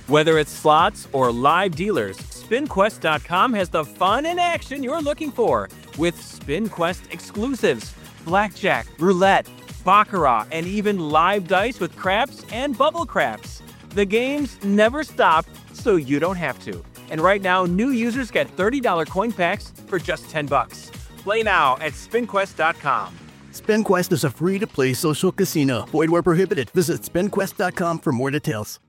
Whether it's slots or live dealers, SpinQuest.com has the fun and action you're looking for with SpinQuest exclusives, blackjack, roulette, baccarat, and even live dice with craps and bubble craps. The games never stop, so you don't have to. And right now, new users get $30 coin packs for just $10. Play now at SpinQuest.com. SpinQuest is a free-to-play social casino. Void where prohibited. Visit SpinQuest.com for more details.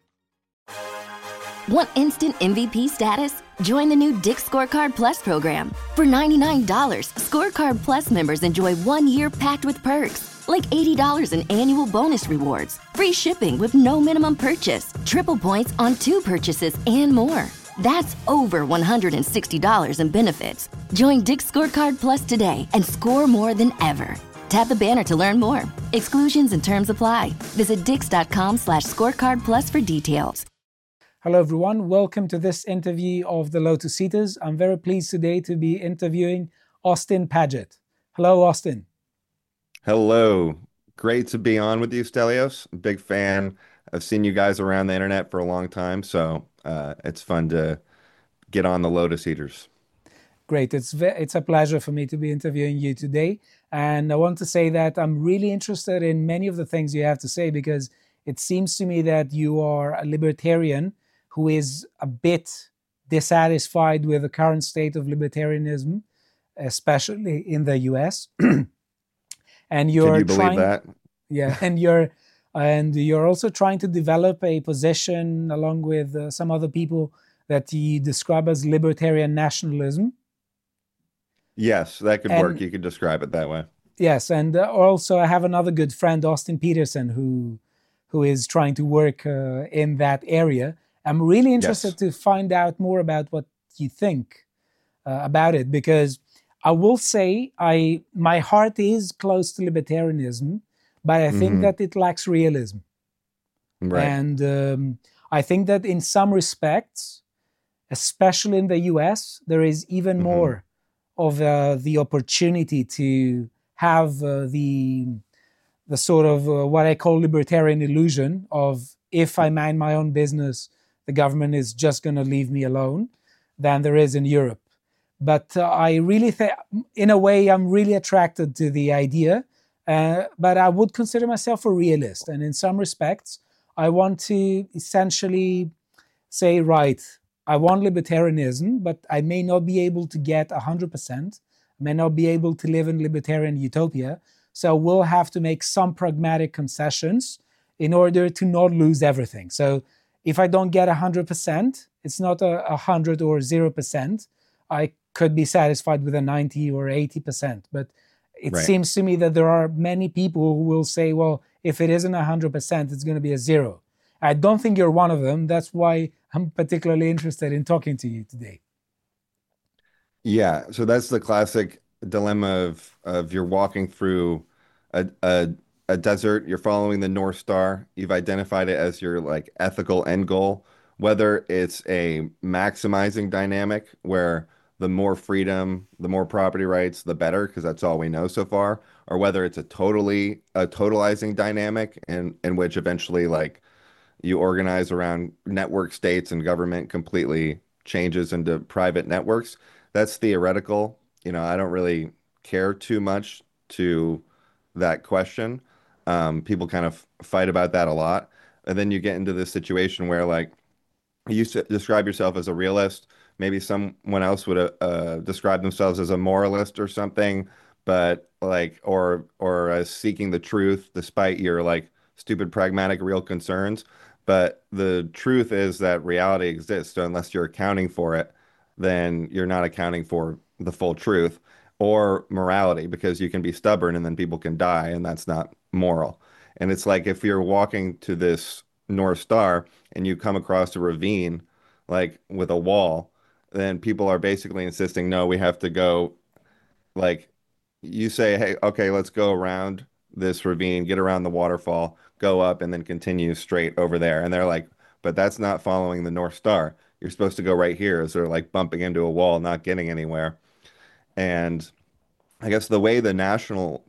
Want instant MVP status? Join the new Dick's Scorecard Plus program. For $99, Scorecard Plus members enjoy 1 year packed with perks, like $80 in annual bonus rewards, free shipping with no minimum purchase, triple points on 2 purchases, and more. That's over $160 in benefits. Join Dick's Scorecard Plus today and score more than ever. Tap the banner to learn more. Exclusions and terms apply. Visit dix.com/scorecard plus for details. Hello, everyone. Welcome to this interview of the Lotus Eaters. I'm very pleased today to be interviewing Austin Paget. Hello, Austin. Hello. Great to be on with you, Stelios. Big fan. I've seen you guys around the internet for a long time, so it's fun to get on the Lotus Eaters. Great. It's a pleasure for me to be interviewing you today. And I want to say that I'm really interested in many of the things you have to say because it seems to me that you are a libertarian who is a bit dissatisfied with the current state of libertarianism, especially in the US. And you're Can you believe that? Yeah, and you're also trying to develop a position along with some other people that you describe as libertarian nationalism. Yes, that could work. You could describe it that way. Yes, and also I have another good friend, Austin Peterson, who is trying to work in that area. I'm really interested to find out more about what you think about it, because I will say my heart is close to libertarianism, but I think that it lacks realism. Right. And I think that in some respects, especially in the US, there is even more of the opportunity to have the sort of what I call libertarian illusion of if I mind my own business, the government is just going to leave me alone, than there is in Europe. But I really think, in a way, I'm really attracted to the idea, but I would consider myself a realist. And in some respects, I want to essentially say, right, I want libertarianism, but I may not be able to get 100%. I may not be able to live in libertarian utopia. So we'll have to make some pragmatic concessions in order to not lose everything. So if I don't get 100%, it's not 100 or 0%. I could be satisfied with a 90 or 80%. But it seems to me that there are many people who will say, well, if it isn't 100%, it's going to be a 0. I don't think you're one of them. That's why I'm particularly interested in talking to you today. Yeah, so that's the classic dilemma of you're walking through a desert, you're following the North Star, you've identified it as your like ethical end goal, whether it's a maximizing dynamic where the more freedom, the more property rights, the better, because that's all we know so far, or whether it's a totalizing dynamic in which eventually like you organize around network states and government completely changes into private networks. That's theoretical. I don't really care too much to that question. People kind of fight about that a lot. And then you get into this situation where like you used to describe yourself as a realist. Maybe someone else would describe themselves as a moralist or something, but like or as seeking the truth despite your like stupid pragmatic real concerns. But the truth is that reality exists. So unless you're accounting for it, then you're not accounting for the full truth or morality, because you can be stubborn and then people can die, and that's not moral. And it's like if you're walking to this North Star and you come across a ravine, like with a wall, then people are basically insisting, no, we have to go, like you say, hey, okay, let's go around this ravine, get around the waterfall, go up, and then continue straight over there. And they're like, but that's not following the North Star. You're supposed to go right here. So they're like bumping into a wall, not getting anywhere. And I guess the way the national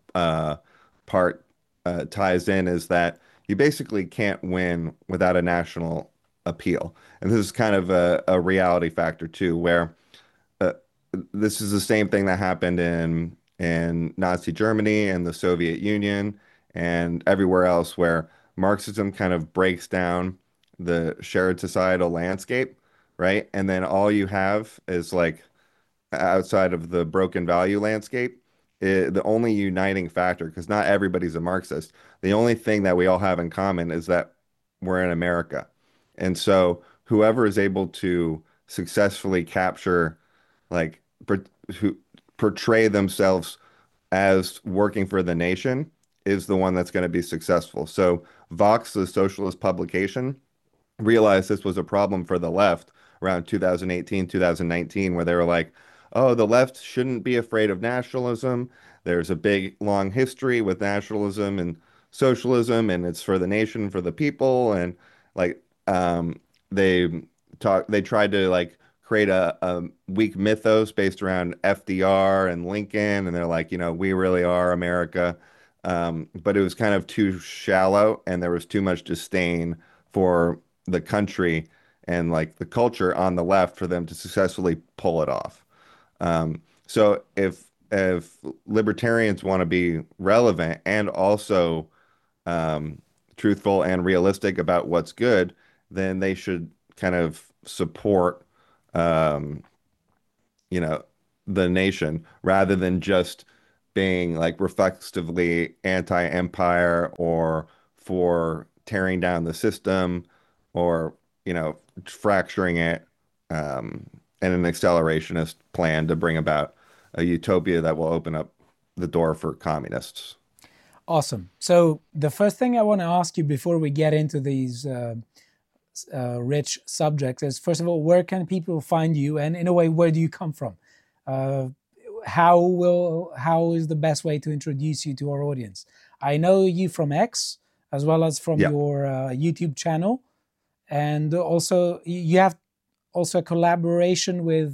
part ties in is that you basically can't win without a national appeal. And this is kind of a reality factor too, where uh, this is the same thing that happened in Nazi Germany and the Soviet Union and everywhere else, where Marxism kind of breaks down the shared societal landscape, right? And then all you have is like outside of the broken value landscape, the only uniting factor, because not everybody's a Marxist, the only thing that we all have in common is that we're in America. And so whoever is able to successfully capture, like, who portray themselves as working for the nation is the one that's going to be successful. So Vox, the socialist publication, realized this was a problem for the left around 2018, 2019, where they were like, oh, the left shouldn't be afraid of nationalism. There's a big, long history with nationalism and socialism, and it's for the nation, for the people. And like, they they tried to like create a weak mythos based around FDR and Lincoln, and they're like, we really are America. But it was kind of too shallow, and there was too much disdain for the country and like the culture on the left for them to successfully pull it off. So if libertarians want to be relevant and also um, truthful and realistic about what's good, then they should kind of support um, you know, the nation rather than just being like reflexively anti-empire or for tearing down the system or, fracturing it um, in an accelerationist plan to bring about a utopia that will open up the door for communists. Awesome. So the first thing I want to ask you before we get into these rich subjects is, first of all, where can people find you, and in a way, where do you come from? Uh, how is the best way to introduce you to our audience? I know you from X as well as from your YouTube channel, and also you have also a collaboration with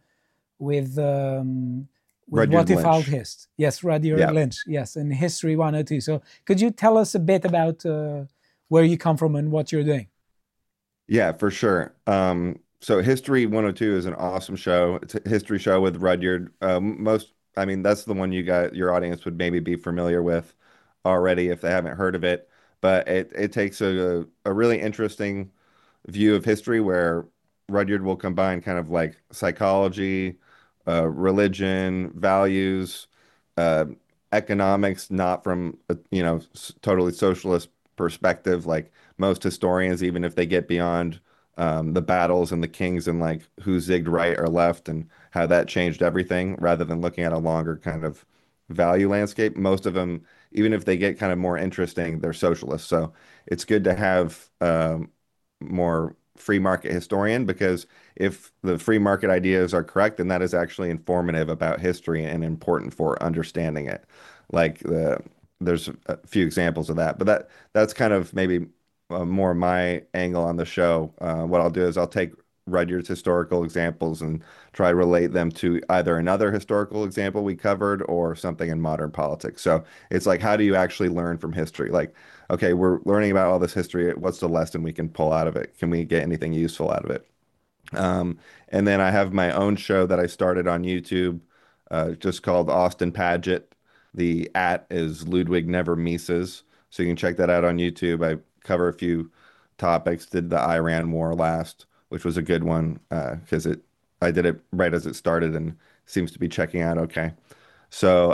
Rudyard What If Lynch. Alchist? Yes, Rudyard Yeah. Lynch. Yes, in History 102. So could you tell us a bit about where you come from and what you're doing? Yeah, for sure. So History 102 is an awesome show. It's a history show with Rudyard. I mean, that's the one your audience would maybe be familiar with already if they haven't heard of it. But it takes a really interesting view of history where Rudyard will combine kind of like psychology, religion, values, uh, economics, not from a, totally socialist perspective, like most historians, even if they get beyond the battles and the kings and like who zigged right or left and how that changed everything, rather than looking at a longer kind of value landscape. Most of them, even if they get kind of more interesting, they're socialists. So it's good to have more free market historian, because if the free market ideas are correct, then that is actually informative about history and important for understanding it. Like there's a few examples of that, but that's kind of maybe more my angle on the show. What I'll do is I'll take Rudyard's historical examples and try to relate them to either another historical example we covered or something in modern politics. So it's like, how do you actually learn from history? Like, okay, we're learning about all this history. What's the lesson we can pull out of it? Can we get anything useful out of it? And then I have my own show that I started on YouTube, just called Austin Paget. The @ is Ludwig Never Mises. So you can check that out on YouTube. I cover a few topics. Did the Iran war last, which was a good one because I did it right as it started and seems to be checking out okay. So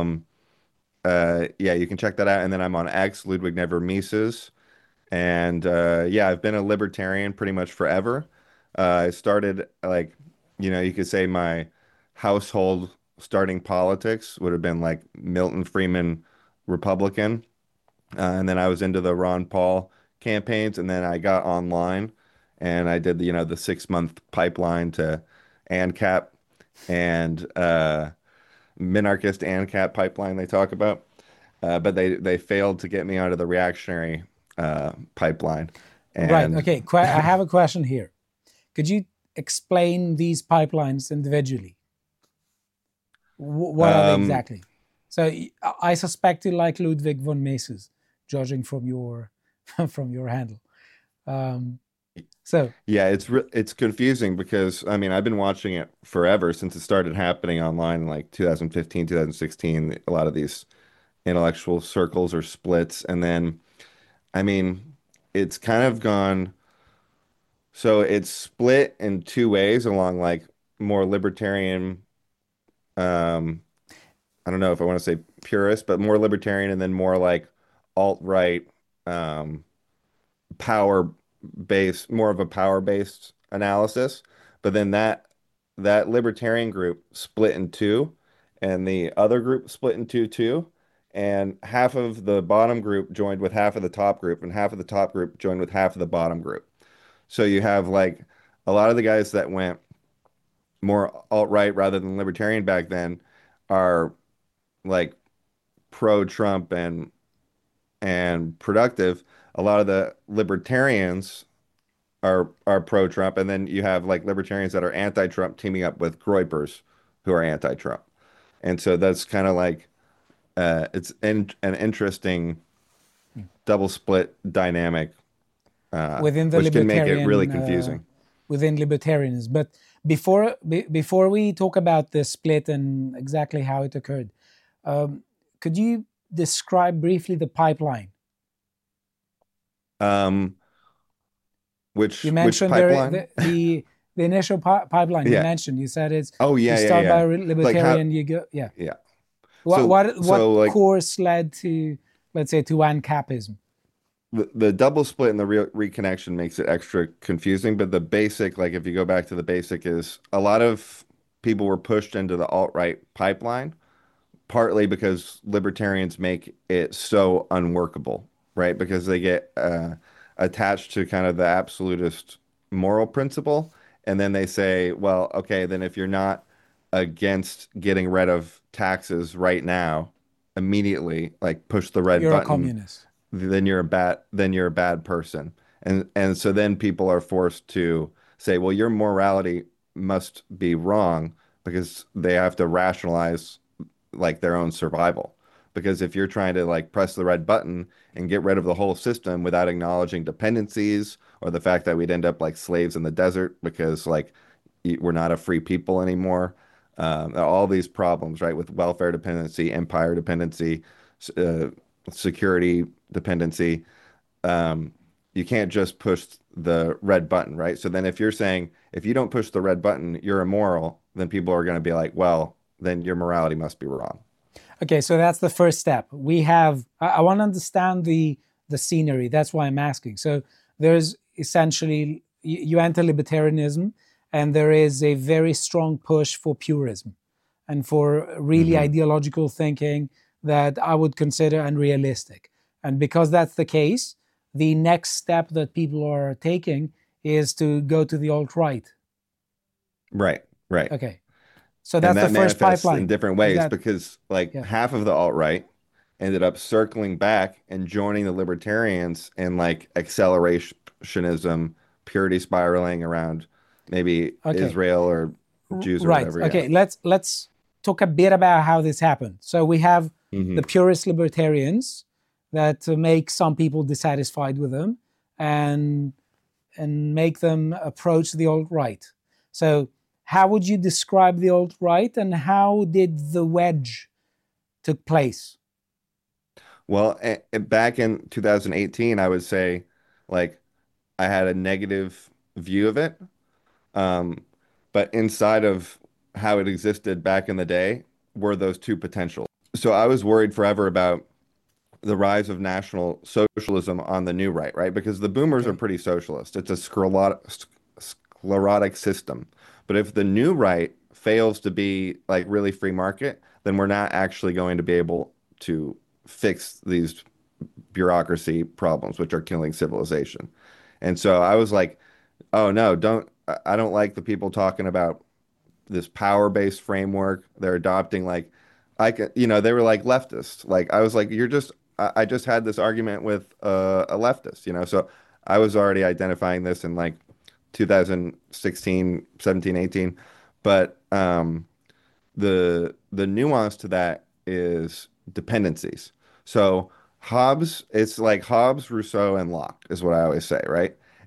yeah, you can check that out. And then I'm on X, Ludwig Never Mises. And yeah, I've been a libertarian pretty much forever. I started like, you could say my household starting politics would have been like Milton Friedman Republican. And then I was into the Ron Paul campaigns, and then I got online and I did the 6 month pipeline to ANCAP and minarchist ANCAP pipeline they talk about. But they failed to get me onto the reactionary pipeline. Right. And Okay. I have a question here. Could you explain these pipelines individually? What are they um, exactly? So I suspect you like Ludwig von Mises, judging from your from your handle. Um, So, Yeah, it's confusing because I mean, I've been watching it forever since it started happening online in like 2015, 2016. A lot of these intellectual circles or splits, and then I mean, it's kind of gone. So it's split in two ways along like more libertarian, um, I don't know if I want to say purist, but more libertarian and then more like alt-right, um, power based, more of a power based analysis. But then that libertarian group split in two, and the other group split in two too. And half of the bottom group joined with half of the top group, and half of the top group joined with half of the bottom group. So you have like a lot of the guys that went more alt-right rather than libertarian back then are like pro-Trump and productive. A lot of the libertarians are pro-Trump, and then you have like libertarians that are anti-Trump teaming up with Groypers who are anti-Trump. And so that's kind of like an interesting double split dynamic, within the which can make it really libertarian, confusing. within libertarianism. But before we talk about the split and exactly how it occurred, could you describe briefly the pipeline? Um, You which mentioned pipeline? the initial pipeline you Yeah. mentioned. You said it's Oh you yeah, yeah, start by yeah. Like how? libertarian, you go, yeah. Yeah. What what So like course led to, let's say, to ANCAPism? the double split and the reconnection makes it extra confusing, but the basic, like if you go back to the basic, is a lot of people were pushed into the alt-right pipeline, partly because libertarians make it so unworkable, right? Because they get attached to kind of the absolutist moral principle, and then they say, well, okay, then if you're not against getting rid of taxes right now, immediately, like push the red You're a button, communist. then you're a bad person. And so then people are forced to say, well, your morality must be wrong because they have to rationalize like their own survival. Because if you're trying to like press the red button and get rid of the whole system without acknowledging dependencies or the fact that we'd end up like slaves in the desert because like we're not a free people anymore, all these problems, right, with welfare dependency, empire dependency, uh, security dependency, um, you can't just push the red button, right? So then if you're saying if you don't push the red button, you're immoral, then people are going to be like, well, then your morality must be wrong. Okay, so that's the first step. We have. I want to understand the scenery. That's why I'm asking. So there's essentially you enter libertarianism, and there is a very strong push for purism, and for really Hmm. ideological thinking that I would consider unrealistic. And because that's the case, the next step that people are taking is to go to the alt right. Right, right. Okay, so And that's the that first manifests in pipeline. different Is ways that because like yeah? half of the alt-right ended up circling back and joining the libertarians in like accelerationism, purity spiraling around maybe Okay. Israel or Jews or Right. whatever. Yeah. Okay. Let's talk a bit about how this happened. So we have the Hmm. purist libertarians that make some people dissatisfied with them, and make them approach the alt right. So how would you describe the alt right, and how did the wedge took place? Well, back in 2018, I would say like I had a negative view of it. Um, but inside of how it existed back in the day were those two potentials. So I was worried forever about the rise of National Socialism on the new right, right? Because the boomers are Okay. pretty socialist. It's a sclerotic system. But if the new right fails to be like really free market, then we're not actually going to be able to fix these bureaucracy problems, which are killing civilization. And so I was like, oh no, I don't like the people talking about this power-based framework they're adopting. Like they were like leftists. Like I was like, I just had this argument with a leftist, so I was already identifying this in like 2016, 17, 18. But the nuance to that is dependencies. So Hobbes, it's like Hobbes, Rousseau, and Locke is what I always say, right?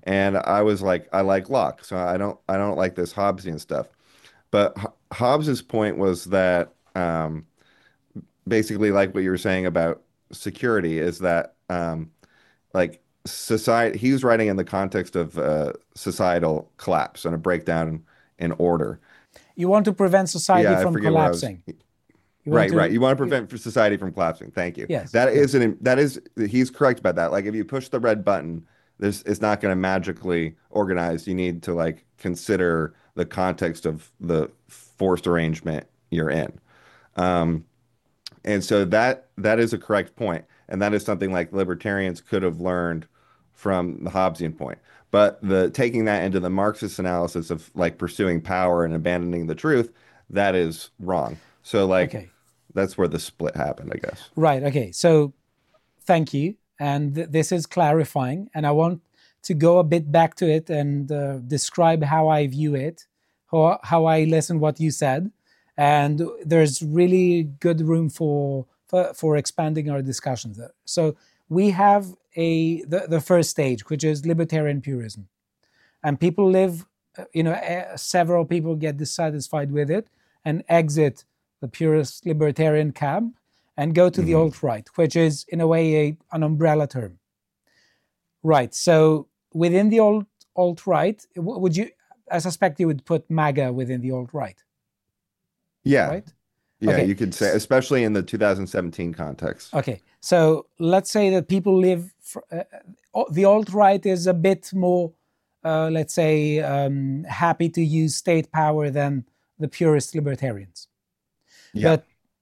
And I was like, I like Locke, so I don't like this Hobbesian stuff. But Hobbes's point was that basically like what you were saying about security is that like society, he was writing in the context of societal collapse and a breakdown in order. You want to prevent society Yeah, I from forget where I was. collapsing. You want Right. to, You want to prevent society from collapsing. Thank you. yes, That yes. is he's correct about that. Like if you push the red button, it's not going to magically organize. You need to like consider the context of the forced arrangement you're in. Um, and so that is a correct point, and that is something like libertarians could have learned from the Hobbesian point. But the taking that into the Marxist analysis of like pursuing power and abandoning the truth, that is wrong. So like Okay. that's where the split happened, I guess. Right. Okay. So thank you. And this is clarifying. And I want to go a bit back to it and describe how I view it, how I listen what you said. And there's really good room for expanding our discussions there. So we have the first stage, which is libertarian purism. And people live, several people get dissatisfied with it and exit the purist libertarian camp and go to the alt-right, which is in a way an umbrella term. Right. So within the alt-right, would you? I suspect you would put MAGA within the alt-right. Yeah. Right. Yeah, Okay. you could say, especially in the 2017 context. Okay. So let's say that people live. The alt-right is a bit more, let's say, happy to use state power than the purist libertarians. Yeah.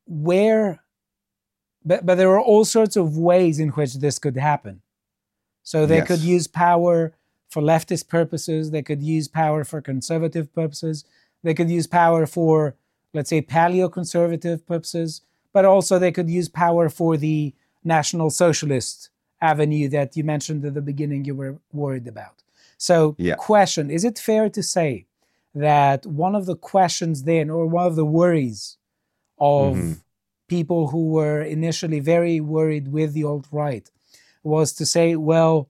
But there are all sorts of ways in which this could happen. So they could Yes. use power for leftist purposes. They could use power for conservative purposes. They could use power for, let's say, paleo-conservative purposes. But also they could use power for the National Socialist avenue that you mentioned at the beginning you were worried about. So Yeah. question, is it fair to say that one of the questions then, or one of the worries of people who were initially very worried with the alt-right was to say, well,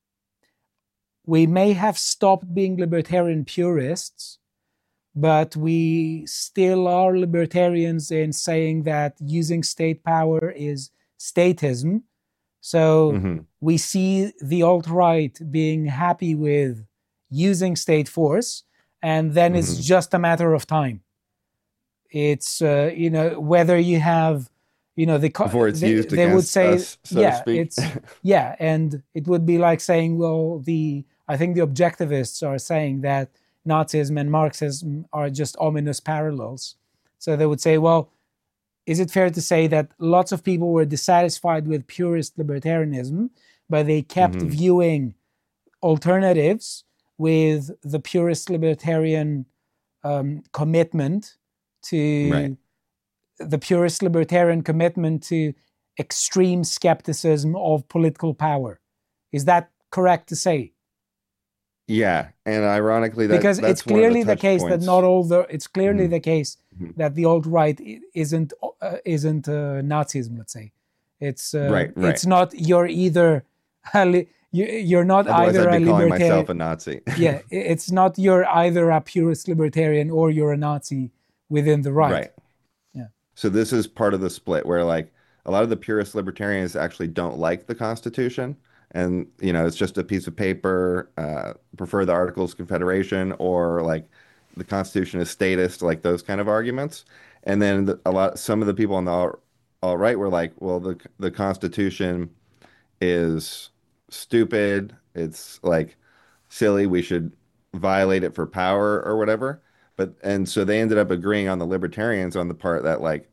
we may have stopped being libertarian purists, but we still are libertarians in saying that using state power is statism. So we see the alt-right being happy with using state force, and then it's just a matter of time. It's whether you have Before it's used they would against say us, so to speak. and it would be like saying, well, I think the objectivists are saying that Nazism and Marxism are just ominous parallels. So they would say, well, is it fair to say that lots of people were dissatisfied with purist libertarianism, but they kept viewing alternatives with the purist libertarian commitment to Right. the purist libertarian commitment to extreme skepticism of political power? Is that correct to say? Yeah, and ironically, Because that's it's one of the clearly the touch case that points. not all the. It's clearly the case that the alt-right isn't Nazism. Let's say it's Right. It's not. You're either you're not Otherwise, either I'd a be calling myself libertarian. a Nazi. Yeah, it's not. You're either a purist libertarian or you're a Nazi within the right. Right. Yeah. So this is part of the split where like a lot of the purist libertarians actually don't like the Constitution, and it's just a piece of paper, prefer the Articles of Confederation, or like the Constitution is statist, like those kind of arguments. And then some of the people on the alt right were like, well, the Constitution is stupid. It's like silly. We should violate it for power or whatever. And so they ended up agreeing on the libertarians on the part that like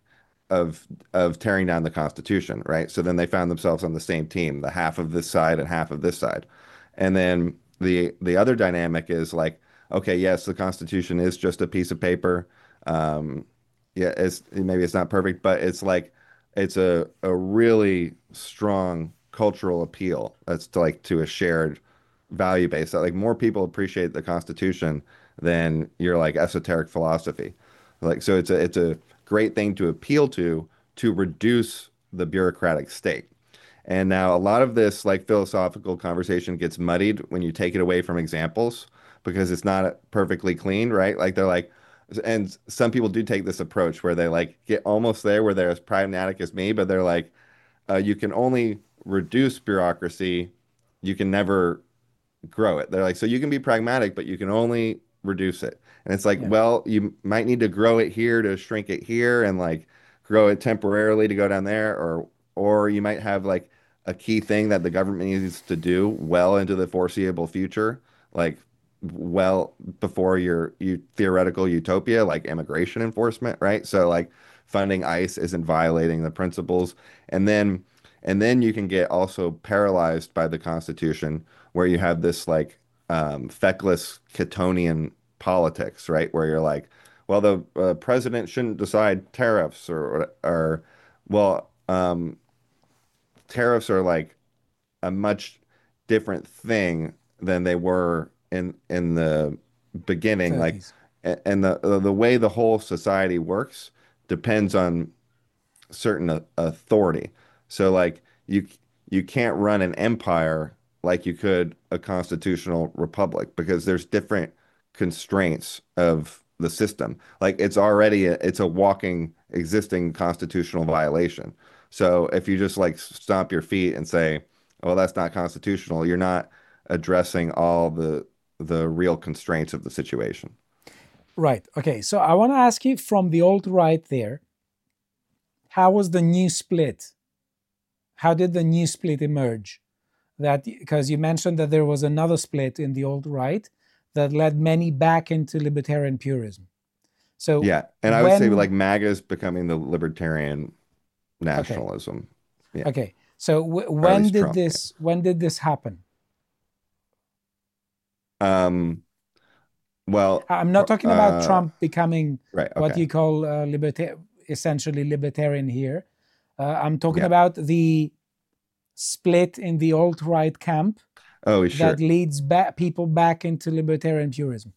of tearing down the Constitution, right? So then they found themselves on the same team, the half of this side and half of this side. And then the other dynamic is like, okay, yes, the Constitution is just a piece of paper. Yeah, maybe it's not perfect, but it's like it's a really strong cultural appeal. That's to a shared value base that like more people appreciate the Constitution than your like esoteric philosophy. Like so it's a great thing to appeal to reduce the bureaucratic state. And now a lot of this like philosophical conversation gets muddied when you take it away from examples because it's not perfectly clean, right? Like they're like, and some people do take this approach where they like get almost there where they're as pragmatic as me, but they're like, you can only reduce bureaucracy, you can never grow it. They're like, so you can be pragmatic, but you can only reduce it. And it's like, Yeah. well, you might need to grow it here to shrink it here and like grow it temporarily to go down there, or you might have like a key thing that the government needs to do well into the foreseeable future, like well before your theoretical utopia, like immigration enforcement, right? So like funding ICE isn't violating the principles. And then you can get also paralyzed by the Constitution where you have this like feckless Catonian politics, right? Where you're like, well, the president shouldn't decide tariffs or well, tariffs are like a much different thing than they were in the beginning. Like, 30s. and the way the whole society works depends on certain authority. So like you can't run an empire like you could a constitutional republic because there's different constraints of the system. Like it's a walking existing constitutional violation. So if you just like stomp your feet and say, "Well, that's not constitutional," you're not addressing all the real constraints of the situation. Right. Okay. So I want to ask you from the alt right there, how was the new split? How did the new split emerge? That because you mentioned that there was another split in the alt right that led many back into libertarian purism. So Yeah, and I would say like when MAGA is becoming the libertarian okay, nationalism. Yeah, okay. So or at least Trump. Yeah. when did this happen? Um, well, I'm not talking about Trump becoming right. what Okay. you call essentially libertarian here. I'm talking Yeah. about the split in the alt right camp Oh, that sure. leads people back into libertarian purism.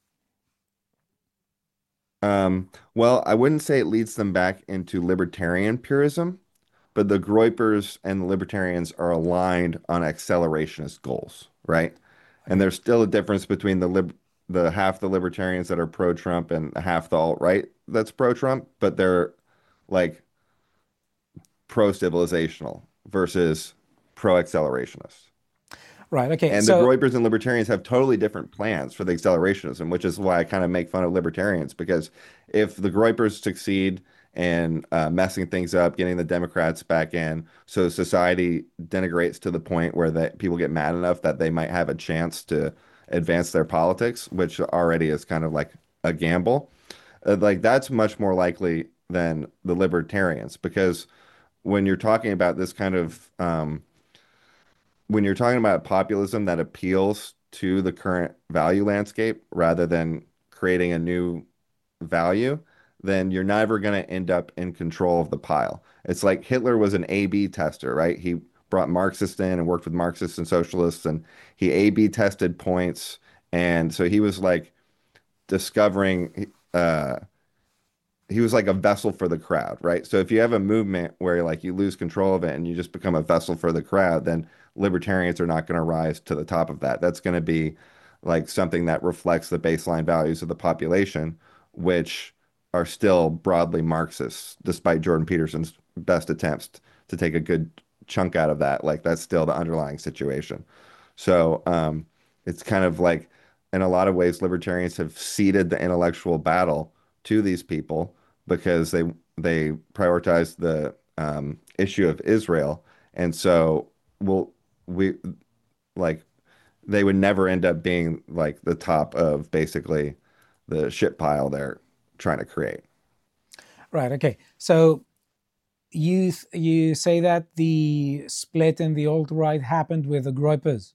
Well, I wouldn't say it leads them back into libertarian purism, but the Groypers and the libertarians are aligned on accelerationist goals, right? And Okay. there's still a difference between the half the libertarians that are pro-Trump and half the alt-right that's pro-Trump, but they're like pro-civilizational versus pro-accelerationist. Right. Okay. And the So Groypers and libertarians have totally different plans for the accelerationism, which is why I kind of make fun of libertarians because if the Groypers succeed in messing things up, getting the Democrats back in, so society denigrates to the point where that people get mad enough that they might have a chance to advance their politics, which already is kind of like a gamble. Like that's much more likely than the libertarians because when you're talking about this kind of when you're talking about populism that appeals to the current value landscape rather than creating a new value, then you're never going to end up in control of the pile. It's like Hitler was an A/B tester, right? He brought Marxists in and worked with Marxists and socialists, and he A/B tested points. And so he was like discovering he was like a vessel for the crowd, right? So if you have a movement where like you lose control of it and you just become a vessel for the crowd, then libertarians are not going to rise to the top of that. That's going to be like something that reflects the baseline values of the population, which are still broadly Marxist, despite Jordan Peterson's best attempts to take a good chunk out of that. Like that's still the underlying situation. So it's kind of like, in a lot of ways, libertarians have ceded the intellectual battle to these people because they prioritize the issue of Israel, and so we like they would never end up being like the top of basically the shit pile they're trying to create. right. Okay. So you say that the split in the alt right happened with the Groypers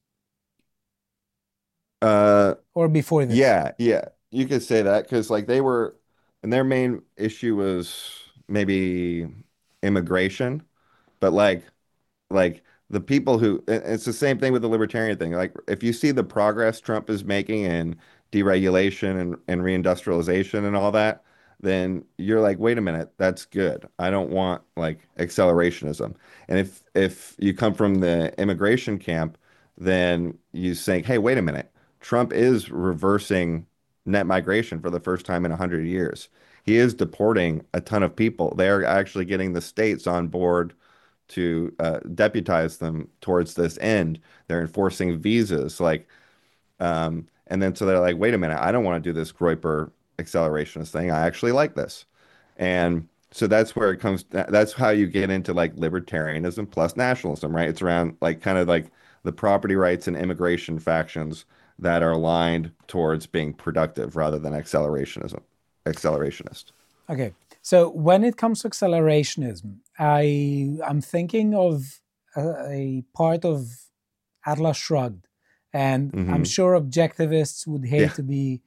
Uh, or before this. yeah, you could say that because like they were, and their main issue was maybe immigration, but like the people who it's the same thing with the libertarian thing. Like if you see the progress Trump is making in deregulation and reindustrialization and all that, then you're like, wait a minute, that's good. I don't want like accelerationism. And if you come from the immigration camp, then you think, hey, wait a minute, Trump is reversing net migration for the first time in 100 years. He is deporting a ton of people. They're actually getting the states on board to deputize them towards this end. They're enforcing visas, like, and then so they're like, wait a minute, I don't want to do this Groyper accelerationist thing. I actually like this. And so that's where it comes. That's how you get into like libertarianism plus nationalism, right? It's around like kind of like the property rights and immigration factions that are aligned towards being productive rather than accelerationist. Okay. So when it comes to accelerationism, I'm thinking of a part of Atlas Shrugged, and I'm sure objectivists would hate to be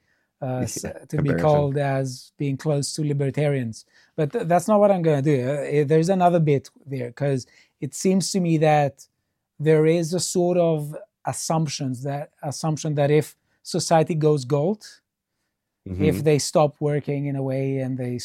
called as being close to libertarians, but that's not what I'm going to do. There's another bit there, because it seems to me that there is a sort of assumption that if society goes gold, if they stop working in a way and they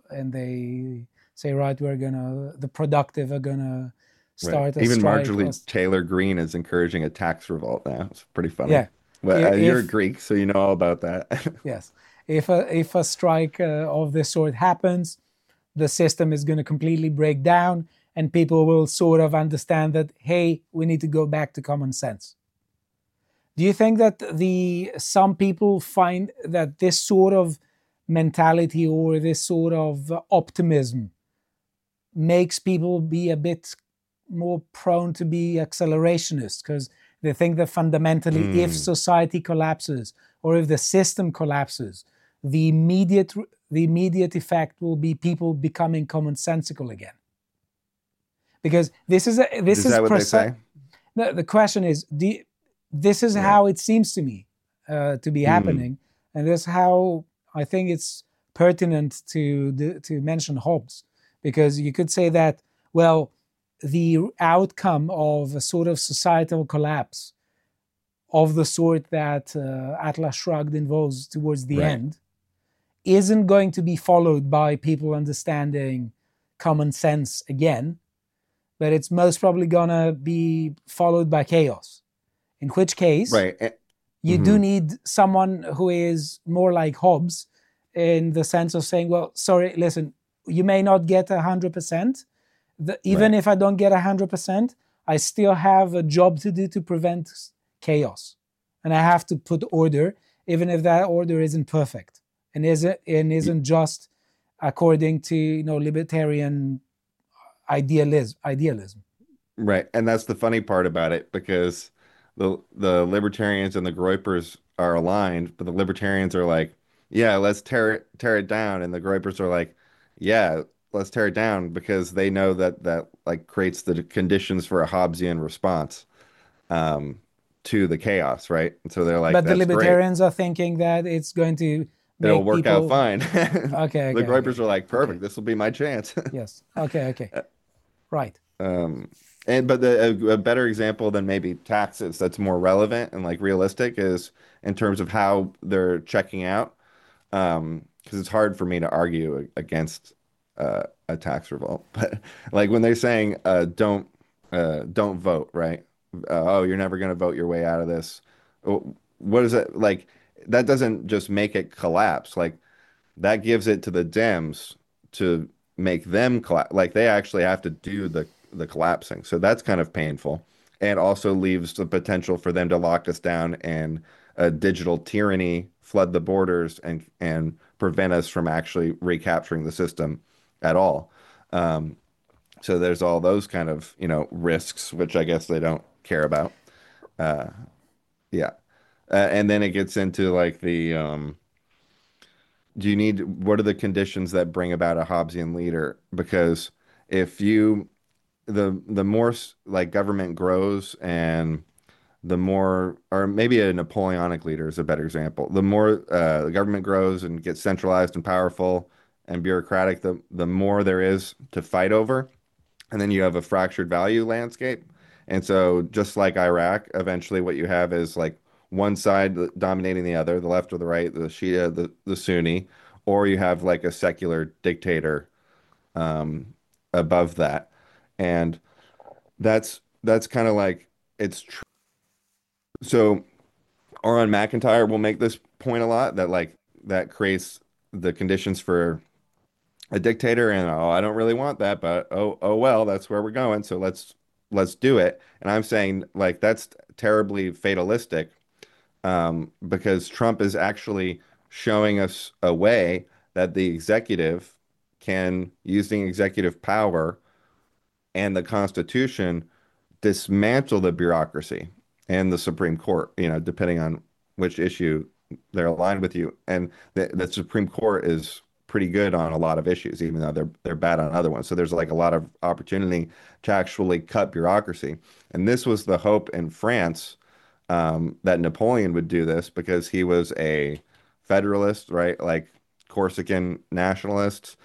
say, right, the productive are gonna start a Even strike. Marjorie Taylor Greene is encouraging a tax revolt now. It's pretty funny. Yeah. Well, you're a Greek, so you know all about that. Yes. If a strike of this sort happens, the system is going to completely break down, and people will sort of understand that, hey, we need to go back to common sense. Do you think that some people find that this sort of mentality or this sort of optimism makes people be a bit more prone to be accelerationist, because they think that fundamentally if society collapses or if the system collapses, the immediate effect will be people becoming commonsensical again? Because this is what they say? No, the question is, this is how it seems to me to be happening, and this is how I think it's pertinent to mention Hobbes, because you could say that, well, the outcome of a sort of societal collapse of the sort that Atlas Shrugged involves towards the end isn't going to be followed by people understanding common sense again, but it's most probably going to be followed by chaos. In which case, you do need someone who is more like Hobbes, in the sense of saying, well, sorry, listen, you may not get 100%. Even if I don't get 100%, I still have a job to do to prevent chaos. And I have to put order, even if that order isn't perfect and isn't just according to libertarian idealism. Right. And that's the funny part about it, because the libertarians and the Groypers are aligned, but the libertarians are like, yeah, let's tear it down, and the Groypers are like, yeah, let's tear it down, because they know that like creates the conditions for a Hobbesian response to the chaos, right? And so they're like, but the that's libertarians great. are thinking that it's going to It'll work out fine. Okay. The Groypers are like, perfect. This will be my chance. Yes. Okay. Right. But a better example than maybe taxes that's more relevant and like realistic is in terms of how they're checking out. Because it's hard for me to argue against a tax revolt. But like when they're saying don't vote, right? Oh, you're never going to vote your way out of this. What is it like? That doesn't just make it collapse. Like that gives it to the Dems to make them collapse. Like they actually have to do the collapsing. So that's kind of painful, and also leaves the potential for them to lock us down and a digital tyranny flood the borders and prevent us from actually recapturing the system at all. So there's all those kind of risks, which I guess they don't care about. Yeah. And then it gets into like what are the conditions that bring about a Hobbesian leader? Because if the more like government grows, and the more, or maybe a Napoleonic leader is a better example, the more the government grows and gets centralized and powerful and bureaucratic, the more there is to fight over. And then you have a fractured value landscape. And so just like Iraq, eventually what you have is like one side dominating the other, the left or the right, the Shia, the Sunni, or you have like a secular dictator above that. And that's kind of like it's tr so Oren McIntyre will make this point a lot that like that creates the conditions for a dictator, and oh, I don't really want that, but oh well, that's where we're going, so let's do it. And I'm saying like that's terribly fatalistic, because Trump is actually showing us a way that the executive can, using executive power and the Constitution, dismantle the bureaucracy and the Supreme Court, depending on which issue they're aligned with you. And the Supreme Court is pretty good on a lot of issues, even though they're bad on other ones. So there's like a lot of opportunity to actually cut bureaucracy. And this was the hope in France, that Napoleon would do this because he was a federalist, right? Like Corsican nationalists.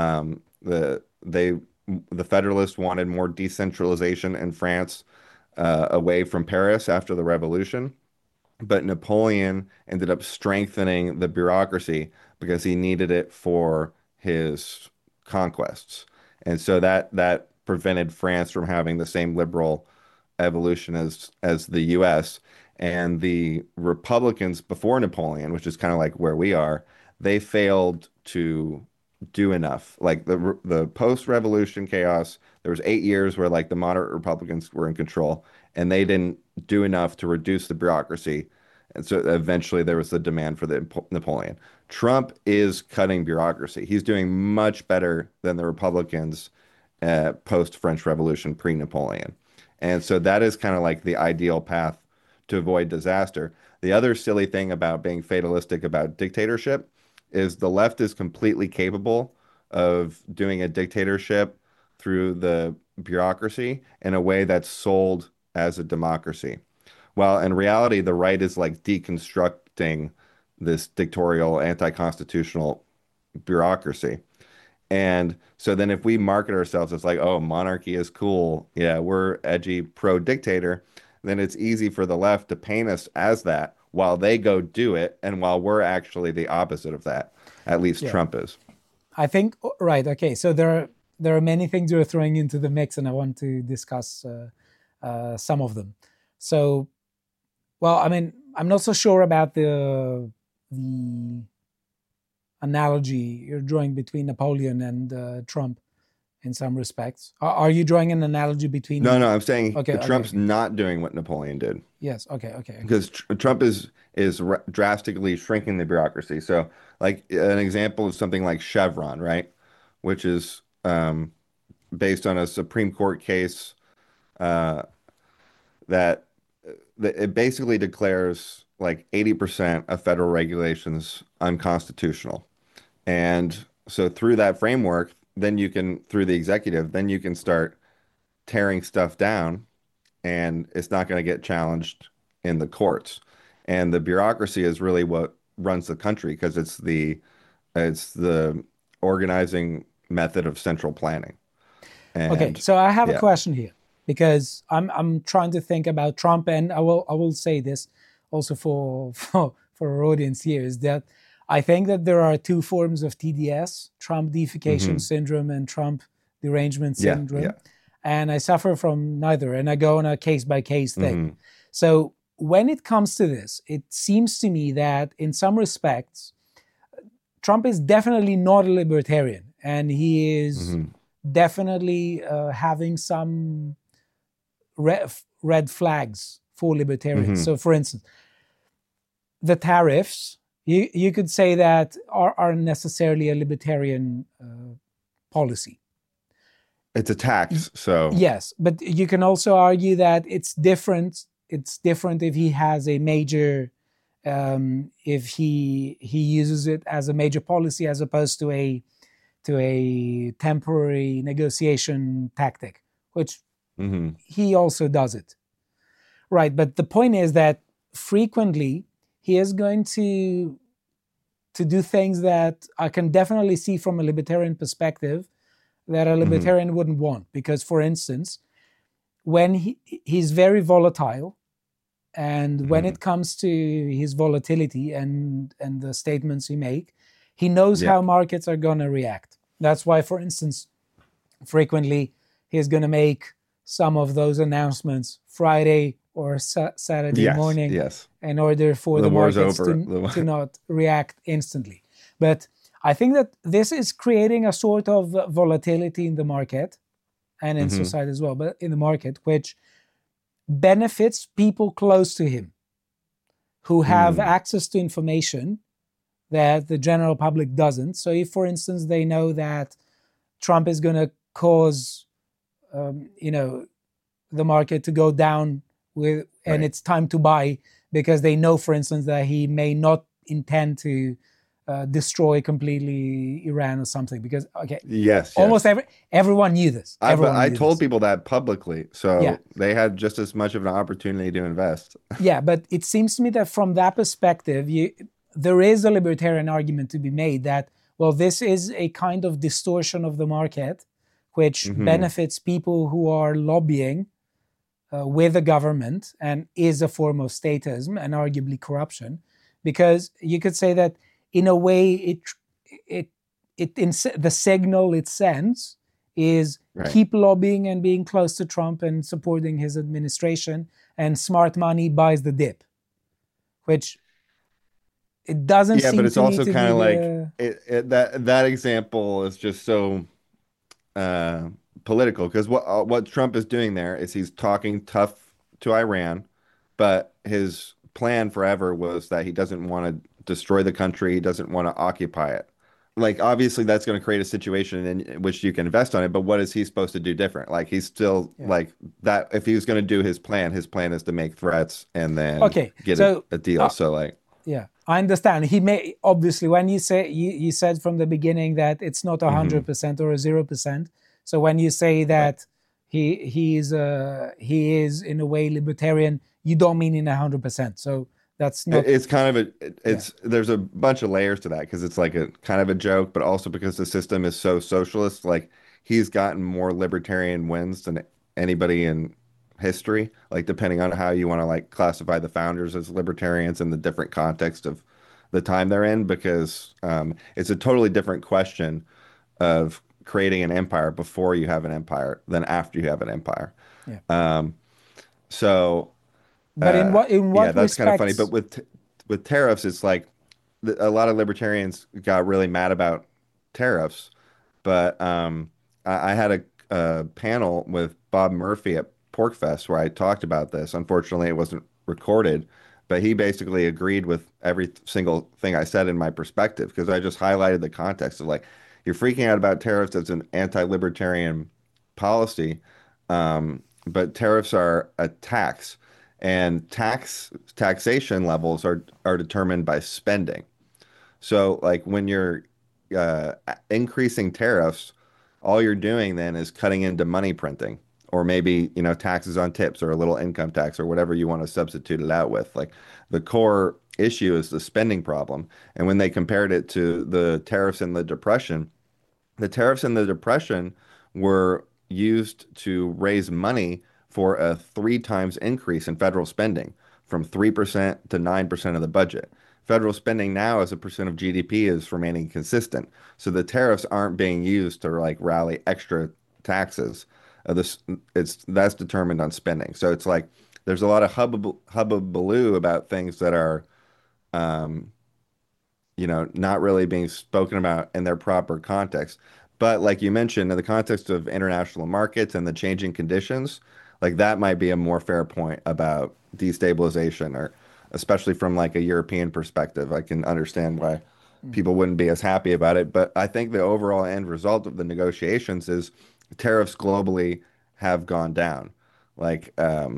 The Federalists wanted more decentralization in France, away from Paris after the revolution. But Napoleon ended up strengthening the bureaucracy because he needed it for his conquests. And so that prevented France from having the same liberal evolution as the US. And the Republicans before Napoleon, which is kind of like where we are, they failed to do enough. Like the post-revolution chaos, there was 8 years where like the moderate Republicans were in control, and they didn't do enough to reduce the bureaucracy. And so eventually there was the demand for the Napoleon. Trump is cutting bureaucracy. He's doing much better than the Republicans, post-French Revolution, pre-Napoleon. And so that is kind of like the ideal path to avoid disaster. The other silly thing about being fatalistic about dictatorship is the left is completely capable of doing a dictatorship through the bureaucracy in a way that's sold as a democracy. Well, in reality, the right is like deconstructing this dictatorial, anti-constitutional bureaucracy. And so then if we market ourselves as like, oh, monarchy is cool, yeah, we're edgy pro-dictator, then it's easy for the left to paint us as that while they go do it, and while we're actually the opposite of that. At least Yeah. Trump is. I think, right, okay. So there are many things you're throwing into the mix, and I want to discuss some of them. So, well, I mean, I'm not so sure about the analogy you're drawing between Napoleon and Trump in some respects. Are you drawing an analogy between? No, I'm saying Okay, Trump's okay. not doing what Napoleon did, Yes. Okay. because Trump is drastically shrinking the bureaucracy. So, like an example is something like Chevron, right? Which is based on a Supreme Court case, uh, that it basically declares like 80% of federal regulations unconstitutional. And so through that framework, then you can, through the executive, then you can start tearing stuff down, and it's not going to get challenged in the courts. And the bureaucracy is really what runs the country, because it's the organizing method of central planning. Okay. And So I have a yeah. question here, because I'm trying to think about Trump, and I will say this also for our audience here, is that I think that there are two forms of TDS: Trump deification syndrome and Trump derangement Yeah, syndrome. yeah. And I suffer from neither, and I go on a case-by-case thing. So when it comes to this, it seems to me that in some respects, Trump is definitely not a libertarian, and he is definitely having some red flags for libertarians. So for instance, the tariffs, you could say that are necessarily a libertarian policy. It's a tax, so Yes, but you can also argue that it's different. It's different if he has a major, if he uses it as a major policy as opposed to a temporary negotiation tactic, which he also does it, right? But the point is that frequently he is going to do things that I can definitely see from a libertarian perspective that a libertarian wouldn't want. Because, for instance, when he's very volatile, and when it comes to his volatility and the statements he make, He knows Yeah. how markets are going to react. That's why, for instance, frequently he's going to make some of those announcements Friday or Saturday Yes. morning Yes. in order for The the war's markets over. to not react instantly. But I think that this is creating a sort of volatility in the market and in Mhm. society as well, but in the market, which benefits people close to him who have access to information that the general public doesn't. So if, for instance, they know that Trump is going to cause, the market to go down and Right. it's time to buy because they know, for instance, that he may not intend to destroy completely Iran or something. Because Yes. almost Yes. everyone knew this. But Everyone I knew told this. people that publicly, Yeah, so they had just as much of an opportunity to invest. yeah. But it seems to me that from that perspective, there is a libertarian argument to be made that, well, this is a kind of distortion of the market, which Hmm. benefits people who are lobbying with the government and is a form of statism and arguably corruption, because you could say that in a way the signal it sends is Right. keep lobbying and being close to Trump and supporting his administration, and smart money buys the dip, which it doesn't Yeah, but seem it's to me also to kind be of like the that example is just so uh, political because what Trump is doing there is he's talking tough to Iran, but his plan forever was that he doesn't want to destroy the country, he doesn't want to occupy it. Like obviously that's going to create a situation in which you can invest on it, but what is he supposed to do different? Like he's still yeah. like that. If he was going to do his plan is to make threats and then Okay, get so a deal. So like, yeah, I understand. He may obviously when you said from the beginning that it's not mhm, 100% or 0%. So when you say right. that he is in a way libertarian, you don't mean in 100%. So that's not It's kind of yeah it's there's a bunch of layers to that because it's like a kind of a joke, but also because the system is so socialist, like he's gotten more libertarian wins than anybody in history, like depending on how you want to like classify the founders as libertarians in the different context of the time they're in, because it's a totally different question of creating an empire before you have an empire than after you have an empire. yeah. Um, so But in yeah, what that's kind of funny. But respects? with tariffs, it's like a lot of libertarians got really mad about tariffs. But I had a panel with Bob Murphy at PorcFest where I talked about this. Unfortunately, it wasn't recorded, but he basically agreed with every single thing I said in my perspective because I just highlighted the context of like you're freaking out about tariffs as an anti-libertarian policy, but tariffs are a tax, and taxation levels are determined by spending. So, like when you're increasing tariffs, all you're doing then is cutting into money printing, or maybe, taxes on tips or a little income tax or whatever you want to substitute it out with. Like the core issue is the spending problem. And when they compared it to the tariffs in the tariffs in the Depression were used to raise money for a three times increase in federal spending from 3% to 9% of the budget. Federal spending now as a percent of GDP is remaining consistent. So the tariffs aren't being used to like rally extra taxes. That's determined on spending. So it's like there's a lot of hubbubaloo about things that are um, not really being spoken about in their proper context. But like you mentioned, in the context of international markets and the changing conditions, like that might be a more fair point about destabilization, or especially from like a European perspective. I can understand why people wouldn't be as happy about it. But I think the overall end result of the negotiations is tariffs globally have gone down, like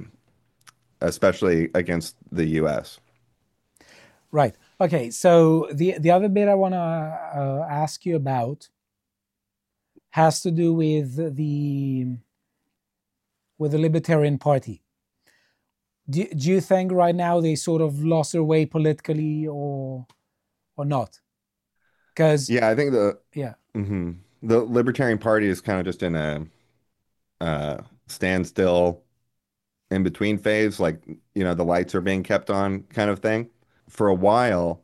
especially against the US. Right. Okay. So the other bit I want to ask you about has to do with the Libertarian Party. Do you think right now they sort of lost their way politically or not? Because Yeah, I think yeah, the Libertarian Party is kind of just in a standstill in between phase, like the lights are being kept on kind of thing. For a while,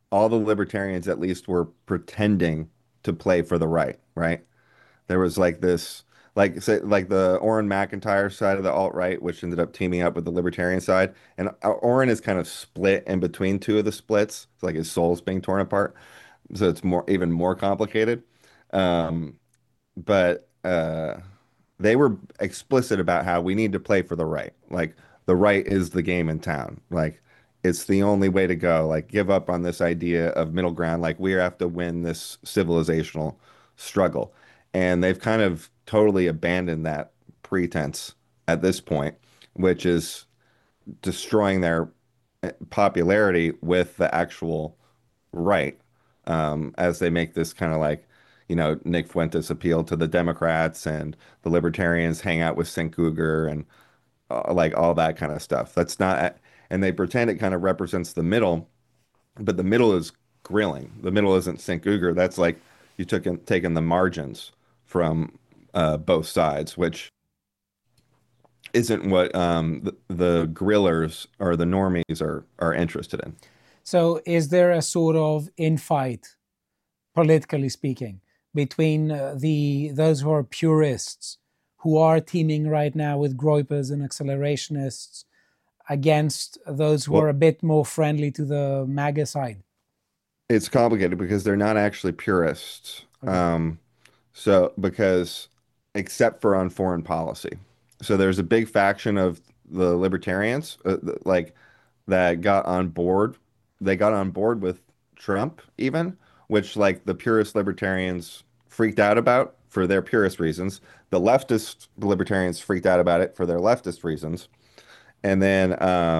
all the libertarians at least were pretending to play for the right, right? There was like this, like say, like the Orrin McIntyre side of the alt-right, which ended up teaming up with the libertarian side. And Orrin is kind of split in between two of the splits. It's like his soul's being torn apart. So it's even more complicated. Um, but they were explicit about how we need to play for the right. Like the right is the game in town. Like it's the only way to go. Like give up on this idea of middle ground. Like we have to win this civilizational struggle. And they've kind of totally abandoned that pretense at this point, which is destroying their popularity with the actual right, as they make this kind of like, Nick Fuentes appeal to the Democrats and the libertarians hang out with Cenk Uygur and like all that kind of stuff. That's not, and they pretend it kind of represents the middle, but the middle is grilling. The middle isn't Cenk Uygur. That's like you taken the margins from both sides, which isn't what the grillers or the normies are interested in. So is there a sort of infight, politically speaking, between those who are purists, who are teaming right now with Groypers and accelerationists, against those who are a bit more friendly to the MAGA side? It's complicated because they're not actually purists. Okay. Because except for on foreign policy. So there's a big faction of the libertarians that got on board. They got on board with Trump even, which like the purist libertarians freaked out about for their purist reasons. The leftist libertarians freaked out about it for their leftist reasons. And then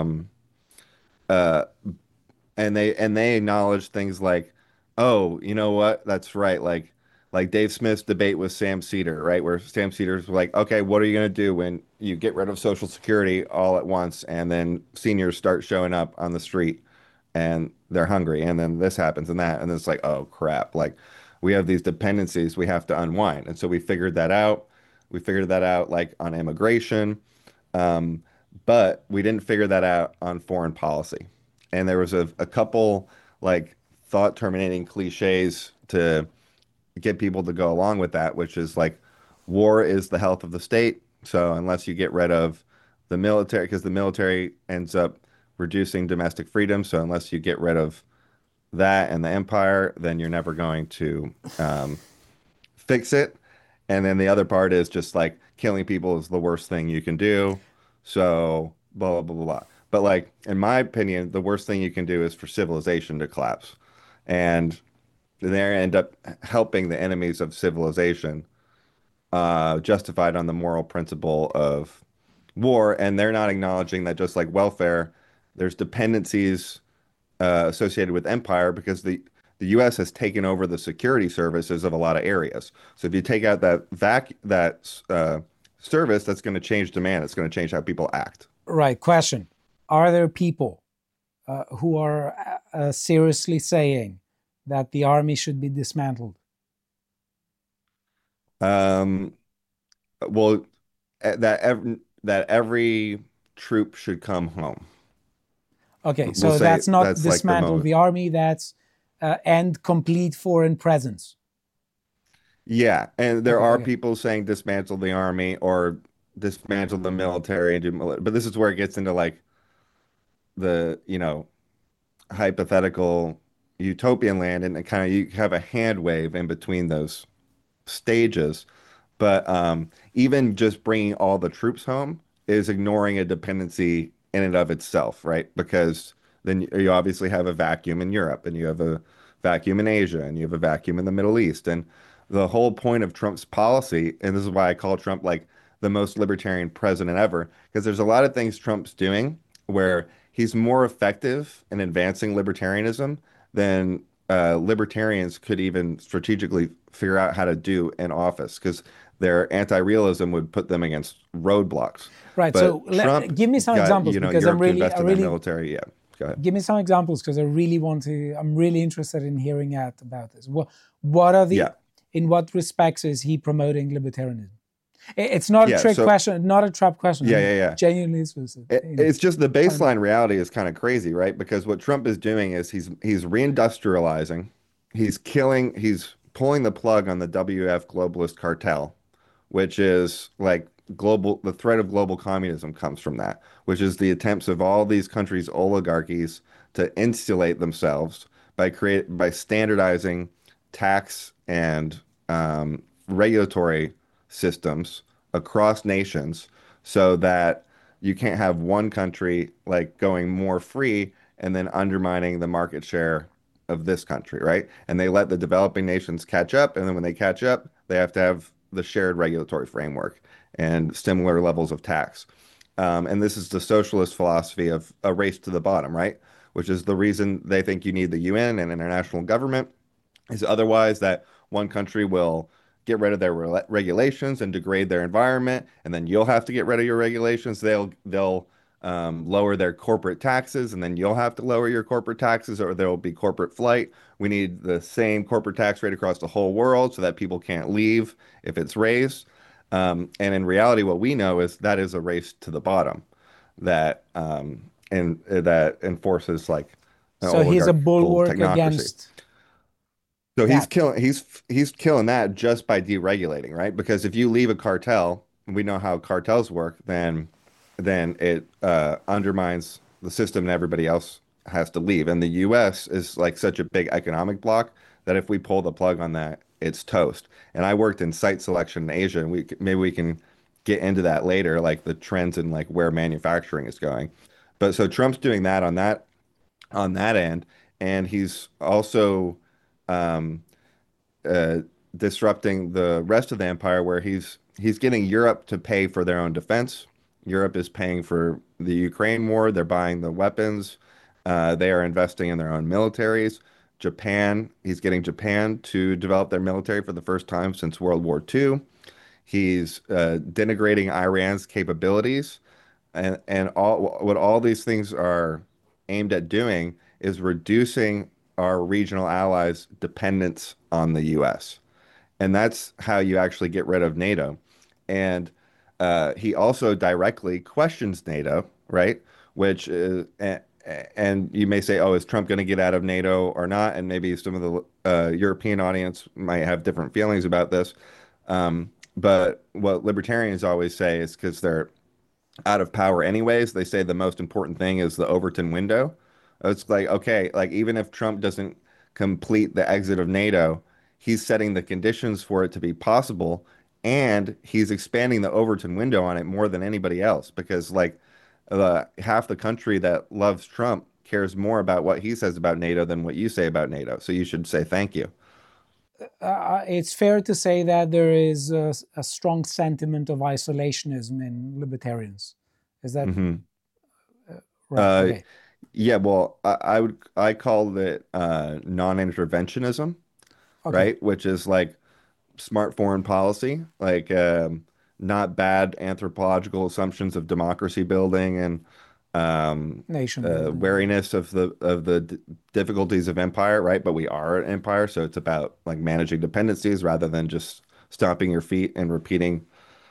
and they acknowledged things like, oh, you know what? That's right. Like Dave Smith's debate with Sam Cedar, right? Where Sam Cedar's like, okay, what are you going to do when you get rid of Social Security all at once and then seniors start showing up on the street and they're hungry and then this happens and that. And it's like, oh, crap. Like we have these dependencies we have to unwind. And so we figured that out. We figured that out like on immigration. But we didn't figure that out on foreign policy. And there was a couple like thought terminating cliches to get people to go along with that, which is like war is the health of the state. So unless you get rid of the military, because the military ends up reducing domestic freedom. So unless you get rid of that and the empire, then you're never going to fix it. And then the other part is just like killing people is the worst thing you can do. So blah, blah, blah, blah. But like, in my opinion, the worst thing you can do is for civilization to collapse. And they end up helping the enemies of civilization, justified on the moral principle of war. And they're not acknowledging that just like welfare, there's dependencies associated with empire because the U.S. has taken over the security services of a lot of areas. So if you take out that service, that's going to change demand. It's going to change how people act. Right. Question. Are there people who are seriously saying that the army should be dismantled? Well, that every troop should come home. Okay, so that's not that's dismantle like the army, that's end complete foreign presence. Yeah, and there are people saying dismantle the army or dismantle the military and do, but this is where it gets into like the, hypothetical utopian land, and kind of you have a hand wave in between those stages. But even just bringing all the troops home is ignoring a dependency in and of itself, right? Because then you obviously have a vacuum in Europe, and you have a vacuum in Asia, and you have a vacuum in the Middle East. And the whole point of Trump's policy, and this is why I call Trump like the most libertarian president ever, because there's a lot of things Trump's doing where he's more effective in advancing libertarianism than libertarians could even strategically figure out how to do in office, because their anti-realism would put them against roadblocks. Right. But so give me some examples, because I'm really military. Yeah. Go ahead. Give me some examples, because I'm really interested in hearing about this. What are the, in what respects is he promoting libertarianism? It's not a Yeah, trick so question, not a trap question. yeah, I'm yeah, yeah. genuinely specific. It's just the baseline reality is kind of crazy, right? Because what Trump is doing is he's reindustrializing, he's pulling the plug on the WF globalist cartel, which is like the threat of global communism comes from that, which is the attempts of all these countries' oligarchies to insulate themselves by standardizing tax and regulatory systems across nations so that you can't have one country like going more free and then undermining the market share of this country, right? And they let the developing nations catch up, and then when they catch up, they have to have the shared regulatory framework and similar levels of tax. And this is the socialist philosophy of a race to the bottom, right? Which is the reason they think you need the UN and international government, is otherwise that one country will get rid of their regulations and degrade their environment, and then you'll have to get rid of your regulations. They'll lower their corporate taxes, and then you'll have to lower your corporate taxes, or there will be corporate flight. We need the same corporate tax rate across the whole world so that people can't leave if it's raised. And in reality, what we know is that is a race to the bottom that enforces like an So he's a oligarchical bulwark technocracy. against So that. he's killing that just by deregulating, right? Because if you leave a cartel, and we know how cartels work, then it undermines the system and everybody else has to leave. And the US is like such a big economic bloc that if we pull the plug on that, it's toast. And I worked in site selection in Asia, and maybe we can get into that later, like the trends and like where manufacturing is going. But so Trump's doing that on that end, and he's also um, uh, disrupting the rest of the empire, where he's getting Europe to pay for their own defense. Europe is paying for the Ukraine war. They're buying the weapons. They are investing in their own militaries. He's getting Japan to develop their military for the first time since World War II. He's denigrating Iran's capabilities, and all these things are aimed at doing is reducing our regional allies' dependence on the U.S. And that's how you actually get rid of NATO. And he also directly questions NATO, right? Which is, and you may say, oh, is Trump going to get out of NATO or not? And maybe some of the European audience might have different feelings about this. But what libertarians always say is because they're out of power anyways, they say the most important thing is the Overton window. It's like, okay, like even if Trump doesn't complete the exit of NATO, he's setting the conditions for it to be possible, and he's expanding the Overton window on it more than anybody else because like half the country that loves Trump cares more about what he says about NATO than what you say about NATO. So you should say thank you. It's fair to say that there is a strong sentiment of isolationism in libertarians. Is that right? Uh, Okay. yeah, well, I call it non-interventionism, Okay. right? Which is like smart foreign policy, like not bad anthropological assumptions of democracy building and Nation building. wariness of the difficulties of empire, right? But we are an empire, so it's about like managing dependencies rather than just stomping your feet and repeating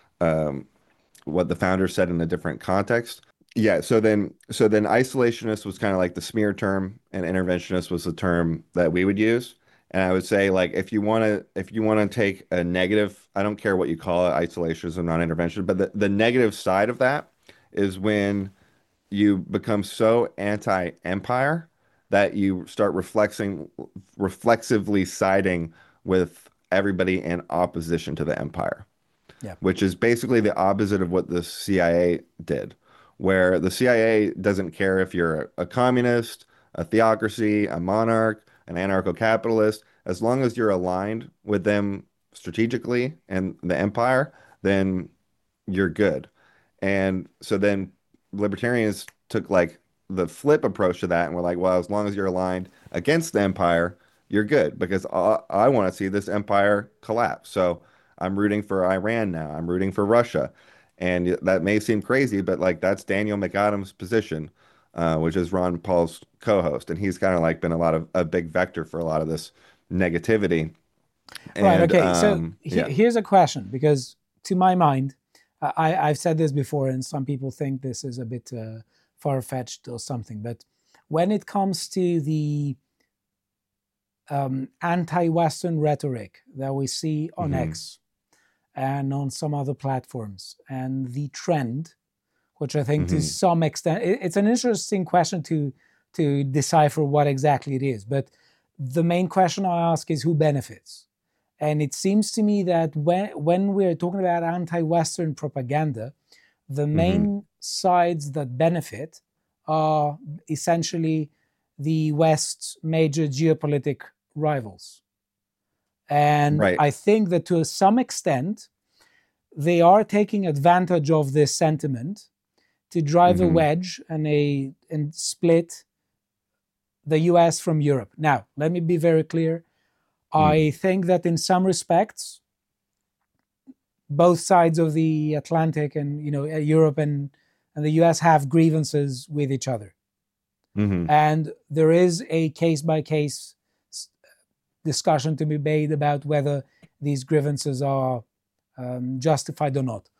what the founders said in a different context. Yeah, so then isolationist was kind of like the smear term, and interventionist was the term that we would use. And I would say like if you want to take a negative, I don't care what you call it, isolationism, non-intervention, but the negative side of that is when you become so anti-empire that you start reflexively siding with everybody in opposition to the empire, Yeah. which is basically the opposite of what the CIA did, where the CIA doesn't care if you're a communist, a theocracy, a monarch, an anarcho-capitalist, as long as you're aligned with them strategically and the empire, then you're good. And so then libertarians took like the flip approach to that and were like, well, as long as you're aligned against the empire, you're good because I want to see this empire collapse. So I'm rooting for Iran now. I'm rooting for Russia. And that may seem crazy, but like that's Daniel McAdams' position, which is Ron Paul's co-host. And he's kind of like been a big vector for a lot of this negativity. Right. And Okay. So yeah. here's a question, because to my mind, I've said this before, and some people think this is a bit far-fetched or something, but when it comes to the anti-Western rhetoric that we see on X and on some other platforms, and the trend, which I think to some extent, it's an interesting question to decipher what exactly it is. But the main question I ask is who benefits? And it seems to me that when we're talking about anti-Western propaganda, the main sides that benefit are essentially the West's major geopolitical rivals. And I think that to some extent, they are taking advantage of this sentiment to drive a wedge and split the US from Europe. Now, let me be very clear. I think that in some respects, both sides of the Atlantic and Europe and the US have grievances with each other. And there is a case-by-case discussion to be made about whether these grievances are justified or not.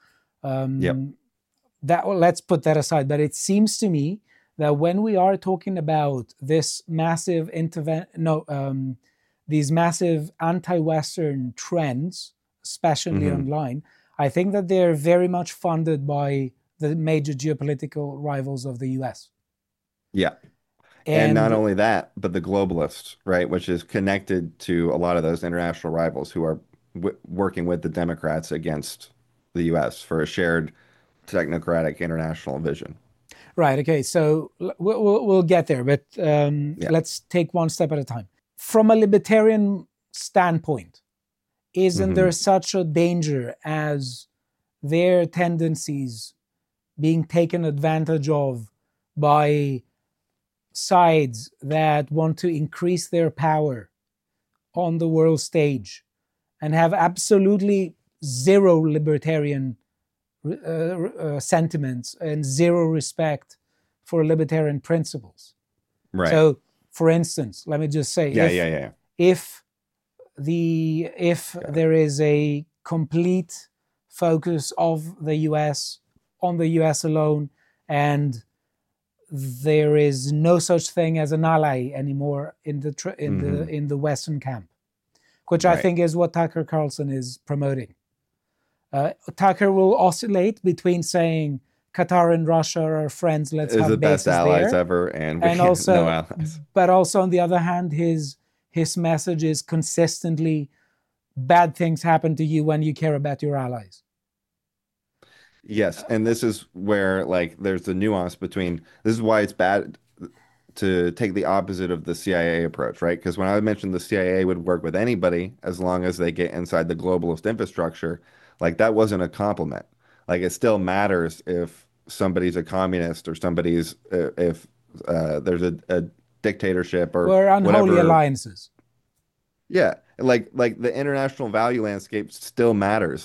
Let's put that aside. But it seems to me that when we are talking about this massive these massive anti-Western trends, especially online, I think that they're very much funded by the major geopolitical rivals of the US. Yeah. And not only that, but the globalists, right, which is connected to a lot of those international rivals who are working with the Democrats against the US for a shared technocratic international vision. Right. Okay. So we'll get there, but let's take one step at a time. From a libertarian standpoint, isn't there such a danger as their tendencies being taken advantage of by sides that want to increase their power on the world stage and have absolutely zero libertarian sentiments and zero respect for libertarian principles? Right. So, for instance, let me just say, if there is a complete focus of the US on the US alone, and there is no such thing as an ally anymore in the Western camp, which I think is what Tucker Carlson is promoting. Tucker will oscillate between saying Qatar and Russia are friends, let's have the bases best allies there, ever, and also no allies. But also on the other hand, his message is consistently bad things happen to you when you care about your allies. Yes, and this is where there's the nuance between, this is why it's bad to take the opposite of the CIA approach, right? Because when I mentioned the CIA would work with anybody as long as they get inside the globalist infrastructure, that wasn't a compliment. It still matters if somebody's a communist or somebody's if there's a dictatorship or unholy whatever. Alliances. Yeah, the international value landscape still matters.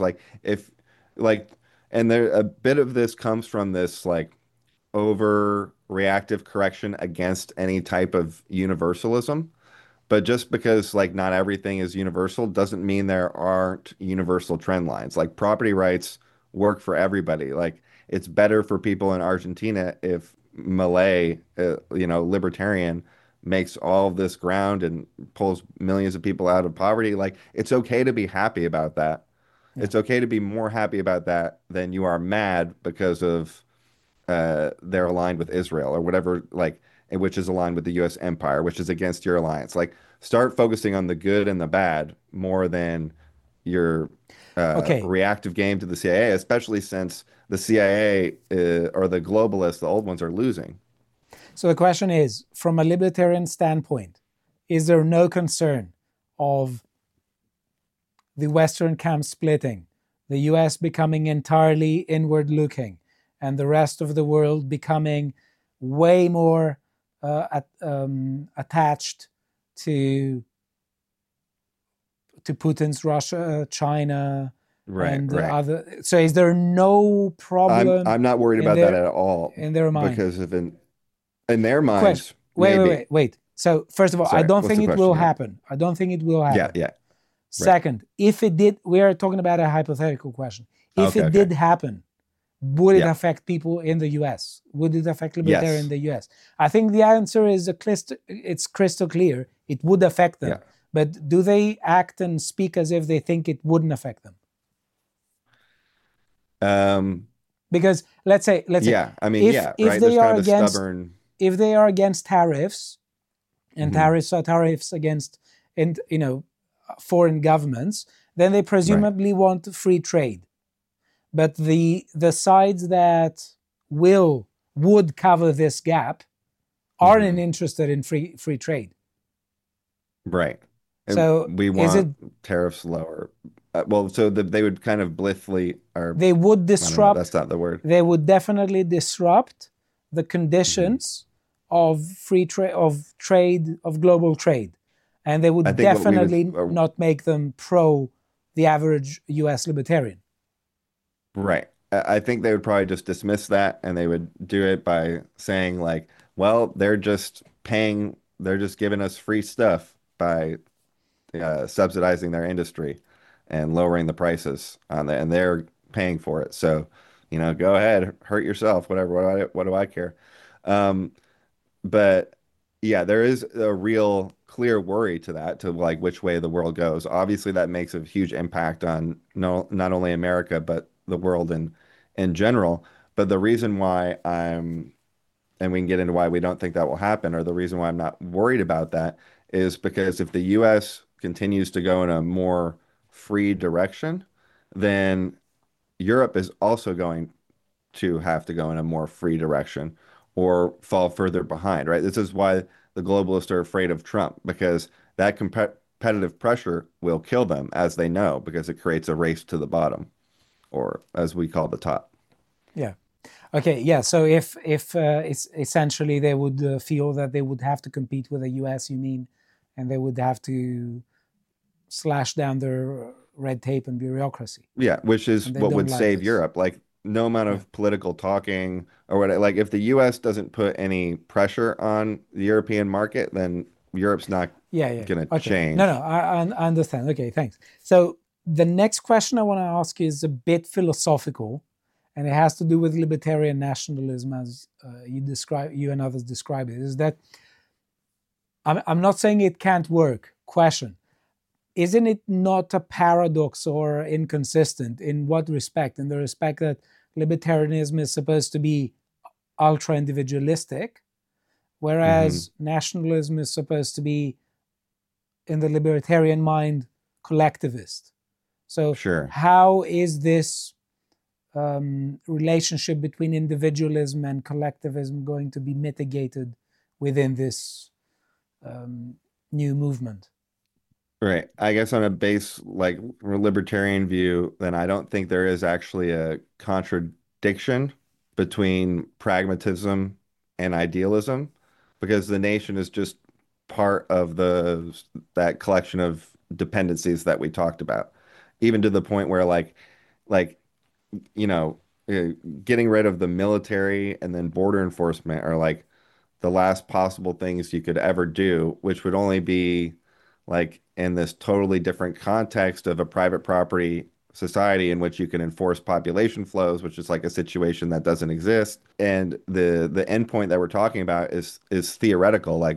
And there a bit of this comes from this overreactive correction against any type of universalism. But just because not everything is universal doesn't mean there aren't universal trend lines. Property rights work for everybody. It's better for people in Argentina if Milei, libertarian, makes all of this ground and pulls millions of people out of poverty. It's okay to be happy about that. Yeah. It's okay to be more happy about that than you are mad because of they're aligned with Israel or whatever, which is aligned with the U.S. empire, which is against your alliance. Start focusing on the good and the bad more than your reactive game to the CIA, especially since the CIA or the globalists, the old ones, are losing. So the question is, from a libertarian standpoint, is there no concern of the Western camp splitting, the US becoming entirely inward-looking, and the rest of the world becoming way more attached to Putin's Russia, China, other? So is there no problem? I'm not worried about that at all in their mind, because in their minds. Wait. So first of all, I don't think it will happen. Yeah. Second, if it did, we are talking about a hypothetical question. If it did happen, would it Yeah. affect people in the US? Would it affect Yes. libertarians in the US? I think the answer is it's crystal clear. It would affect them. Yeah. But do they act and speak as if they think it wouldn't affect them? Because let's say Yeah, I mean, if right. they There's are kind of a against stubborn. if they are against tariffs, and Mhm. tariffs are tariffs against foreign governments, then they presumably want free trade. But the sides that would cover this gap aren't Mhm. interested in free trade. Right. So we is want tariffs lower. Well, so they would kind of blithely, or they would I don't know, disrupt. that's not the word. They would definitely disrupt the conditions of free trade, of global trade, and they would I think what we would- definitely not make them pro the average U.S. libertarian. Right. I think they would probably just dismiss that, and they would do it by saying like, well, they're just giving us free stuff by subsidizing their industry and lowering the prices on that, and they're paying for it. So, go ahead, hurt yourself, whatever. What do I care? Um, but yeah, there is a real clear worry to like which way the world goes. Obviously, that makes a huge impact on not only America but the world in general. But the reason why and we can get into why we don't think that will happen, or the reason why I'm not worried about that is because if the U.S. continues to go in a more free direction, then Europe is also going to have to go in a more free direction or fall further behind, right? This is why the globalists are afraid of Trump, because that competitive pressure will kill them, as they know, because it creates a race to the bottom, or as we call the top. Yeah. Okay. Yeah. So if it's essentially they would feel that they would have to compete with the U.S., you mean, and they would have to slash down their red tape and bureaucracy. Yeah, which is And they what don't would like save this. Europe. Like no amount of political talking or what, like if the US doesn't put any pressure on the European market, then Europe's not Yeah. gonna Okay. change. No, I understand. Okay, thanks. So the next question I want to ask you is a bit philosophical, and it has to do with libertarian nationalism, as you and others describe it. Is that I'm not saying it can't work. Question: isn't it not a paradox or inconsistent in what respect? In the respect that libertarianism is supposed to be ultra individualistic, whereas nationalism is supposed to be, in the libertarian mind, collectivist. So Sure. how is this relationship between individualism and collectivism going to be mitigated within this new movement? Right. I guess on a base like libertarian view, then I don't think there is actually a contradiction between pragmatism and idealism, because the nation is just part of that collection of dependencies that we talked about, even to the point where like you know uh, getting rid of the military and then border enforcement are like the last possible things you could ever do, which would only be like in this totally different context of a private property society in which you can enforce population flows, which is like a situation that doesn't exist. And the endpoint that we're talking about is theoretical, like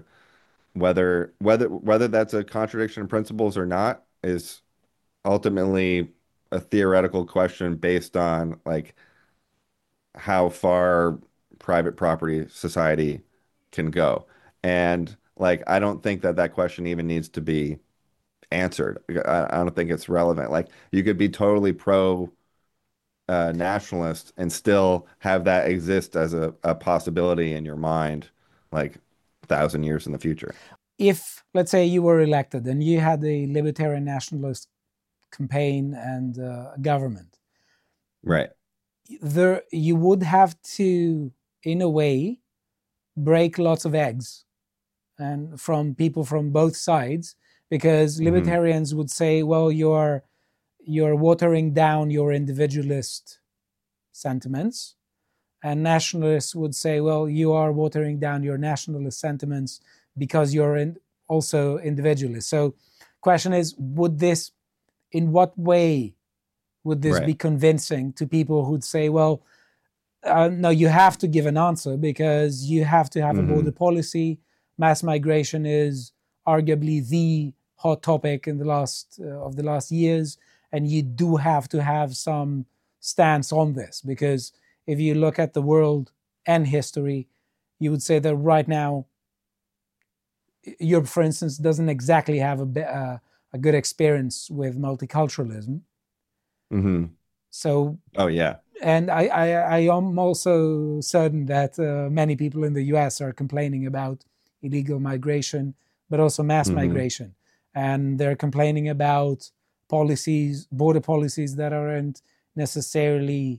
whether that's a contradiction in principles or not is ultimately a theoretical question based on like how far private property society can go. And like, I don't think that question even needs to be answered. I don't think it's relevant. Like, you could be totally pro nationalist and still have that exist as a possibility in your mind, like 1,000 years in the future. If, let's say, you were elected and you had a libertarian nationalist campaign and government, Right. you would have to, in a way, break lots of eggs and from people from both sides, because libertarians would say, well, you're watering down your individualist sentiments, and nationalists would say, well, you are watering down your nationalist sentiments because you're also individualist. So question is, in what way would this be Right. convincing to people who'd say, well, no, you have to give an answer because you have to have a border policy. Mass migration is arguably the hot topic in the last years, and you do have to have some stance on this, because if you look at the world and history, you would say that right now Europe, for instance, doesn't exactly have a good experience with multiculturalism. Mm-hmm. So, Oh yeah. and I am also certain that many people in the US are complaining about illegal migration, but also mass migration. And they're complaining about policies, border policies that aren't necessarily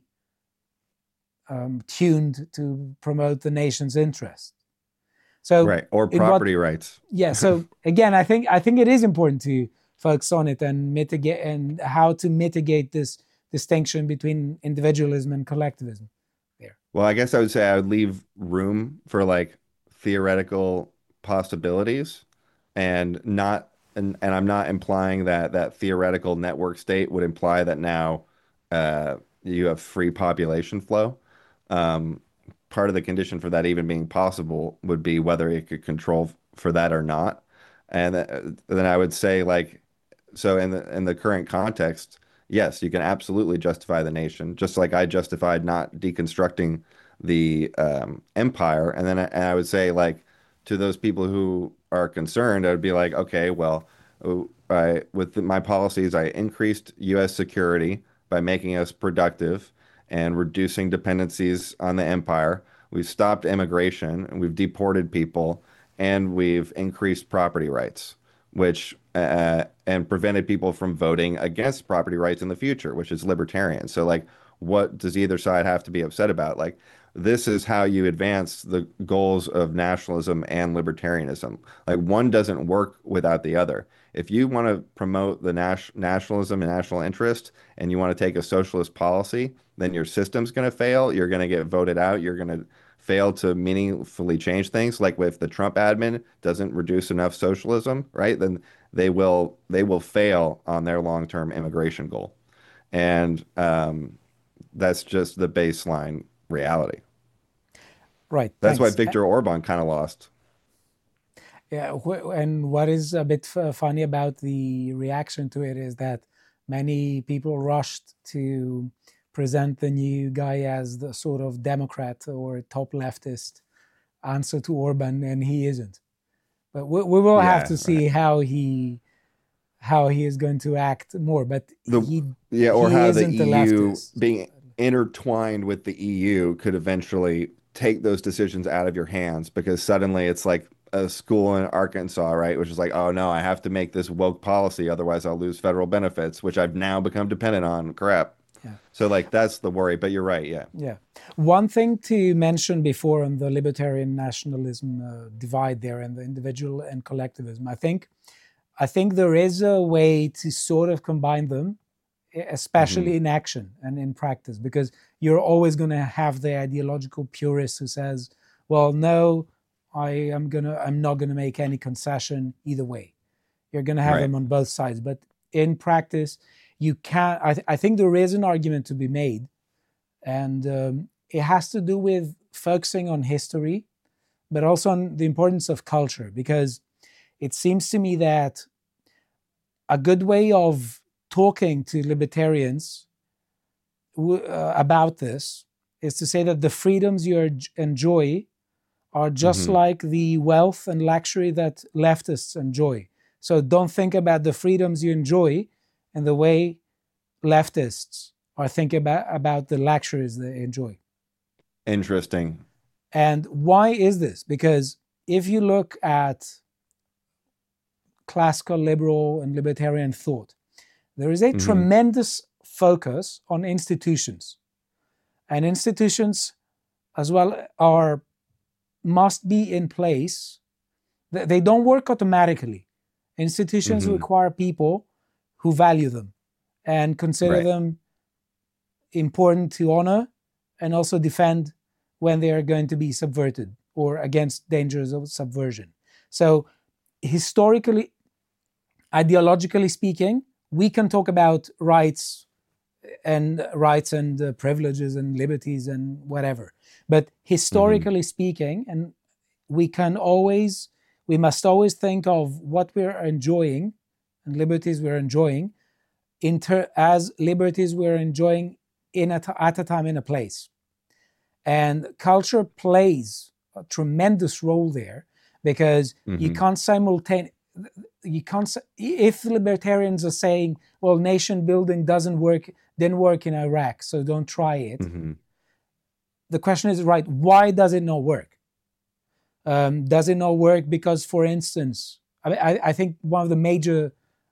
tuned to promote the nation's interest. So, Right. Or property rights. Yeah. So again, I think it is important to focus on it and mitigate, and how to mitigate this distinction between individualism and collectivism there. Well, I guess I would say I would leave room for like theoretical possibilities, and not and I'm not implying that that theoretical network state would imply that now you have free population flow. Um, Part of the condition for that even being possible would be whether it could control for that or not. And then I would say like, so in the current context, yes, you can absolutely justify the nation, just like I justified not deconstructing the empire. And then and I would say like, to those people who are concerned, I would be like, okay, well, with my policies, I increased U.S. security by making us productive and reducing dependencies on the empire. We've stopped immigration and we've deported people, and we've increased property rights, which and prevented people from voting against property rights in the future, which is libertarian. So like, what does either side have to be upset about? Like, this is how you advance the goals of nationalism and libertarianism. Like, one doesn't work without the other. If you want to promote the nationalism and national interest, and you want to take a socialist policy, then your system's going to fail. You're going to get voted out. You're going to fail to meaningfully change things. Like if the Trump admin doesn't reduce enough socialism, right, then they will fail on their long-term immigration goal. And that's just the baseline reality. Right. That's why Thanks. Viktor Orban kind of lost. Yeah, and what is a bit funny about the reaction to it is that many people rushed to present the new guy as the sort of Democrat or top leftist answer to Orban, and he isn't. But we will have to see how he is going to act more. But Or he how the isn't a EU leftist. being intertwined with the EU could eventually take those decisions out of your hands, because suddenly it's like a school in Arkansas, right? Which is like, oh no, I have to make this woke policy, otherwise I'll lose federal benefits, which I've now become dependent on. Crap. Yeah. So like, that's the worry, but you're right. Yeah. Yeah. One thing to mention before on the libertarian nationalism divide there, and the individual and collectivism, I think there is a way to sort of combine them, especially in action and in practice, because you're always going to have the ideological purist who says, well, no, I'm not going to make any concession either way. You're going to have them on both sides. But in practice, you can't. I think there is an argument to be made, and it has to do with focusing on history, but also on the importance of culture, because it seems to me that a good way of talking to libertarians about this is to say that the freedoms you enjoy are just like the wealth and luxury that leftists enjoy. So don't think about the freedoms you enjoy in the way leftists are thinking about the luxuries they enjoy. Interesting. And why is this? Because if you look at classical liberal and libertarian thought, there is a tremendous focus on institutions. And institutions as well must be in place. They don't work automatically. Institutions require people who value them and consider them important to honor, and also defend when they are going to be subverted or against dangers of subversion. So historically, ideologically speaking, we can talk about rights and rights and privileges and liberties and whatever. But historically speaking, and we must always think of what we're enjoying and liberties we're enjoying as liberties we're enjoying at a time in a place. And culture plays a tremendous role there, because you can't if libertarians are saying, well, nation building didn't work in Iraq, so don't try it. The question is, right, why does it not work? Does it not work because, for instance, I think one of the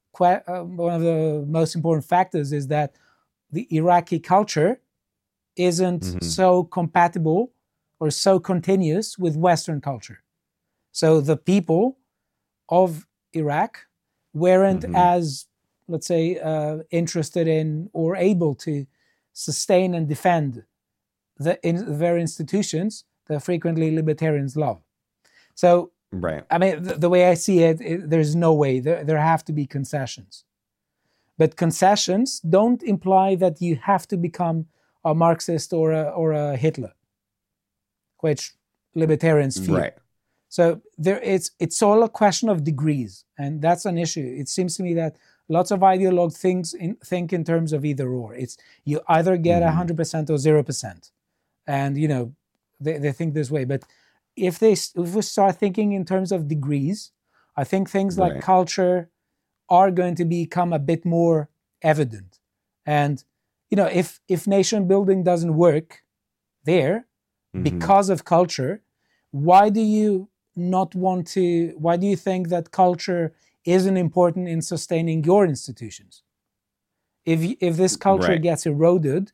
most important factors is that the Iraqi culture isn't so compatible or so continuous with Western culture. So the people of Iraq weren't as, let's say, interested in or able to sustain and defend the very institutions that frequently libertarians love. So, right. I mean, the way I see it, there's no way. There have to be concessions. But concessions don't imply that you have to become a Marxist or a Hitler, which libertarians feel. Right. So it's all a question of degrees, and that's an issue. It seems to me that lots of ideologues think in terms of either or. It's you either get 100% or 0%, and they think this way. But if we start thinking in terms of degrees, I think things like culture are going to become a bit more evident. And if nation building doesn't work there because of culture, why do you think that culture isn't important in sustaining your institutions? If this culture gets eroded,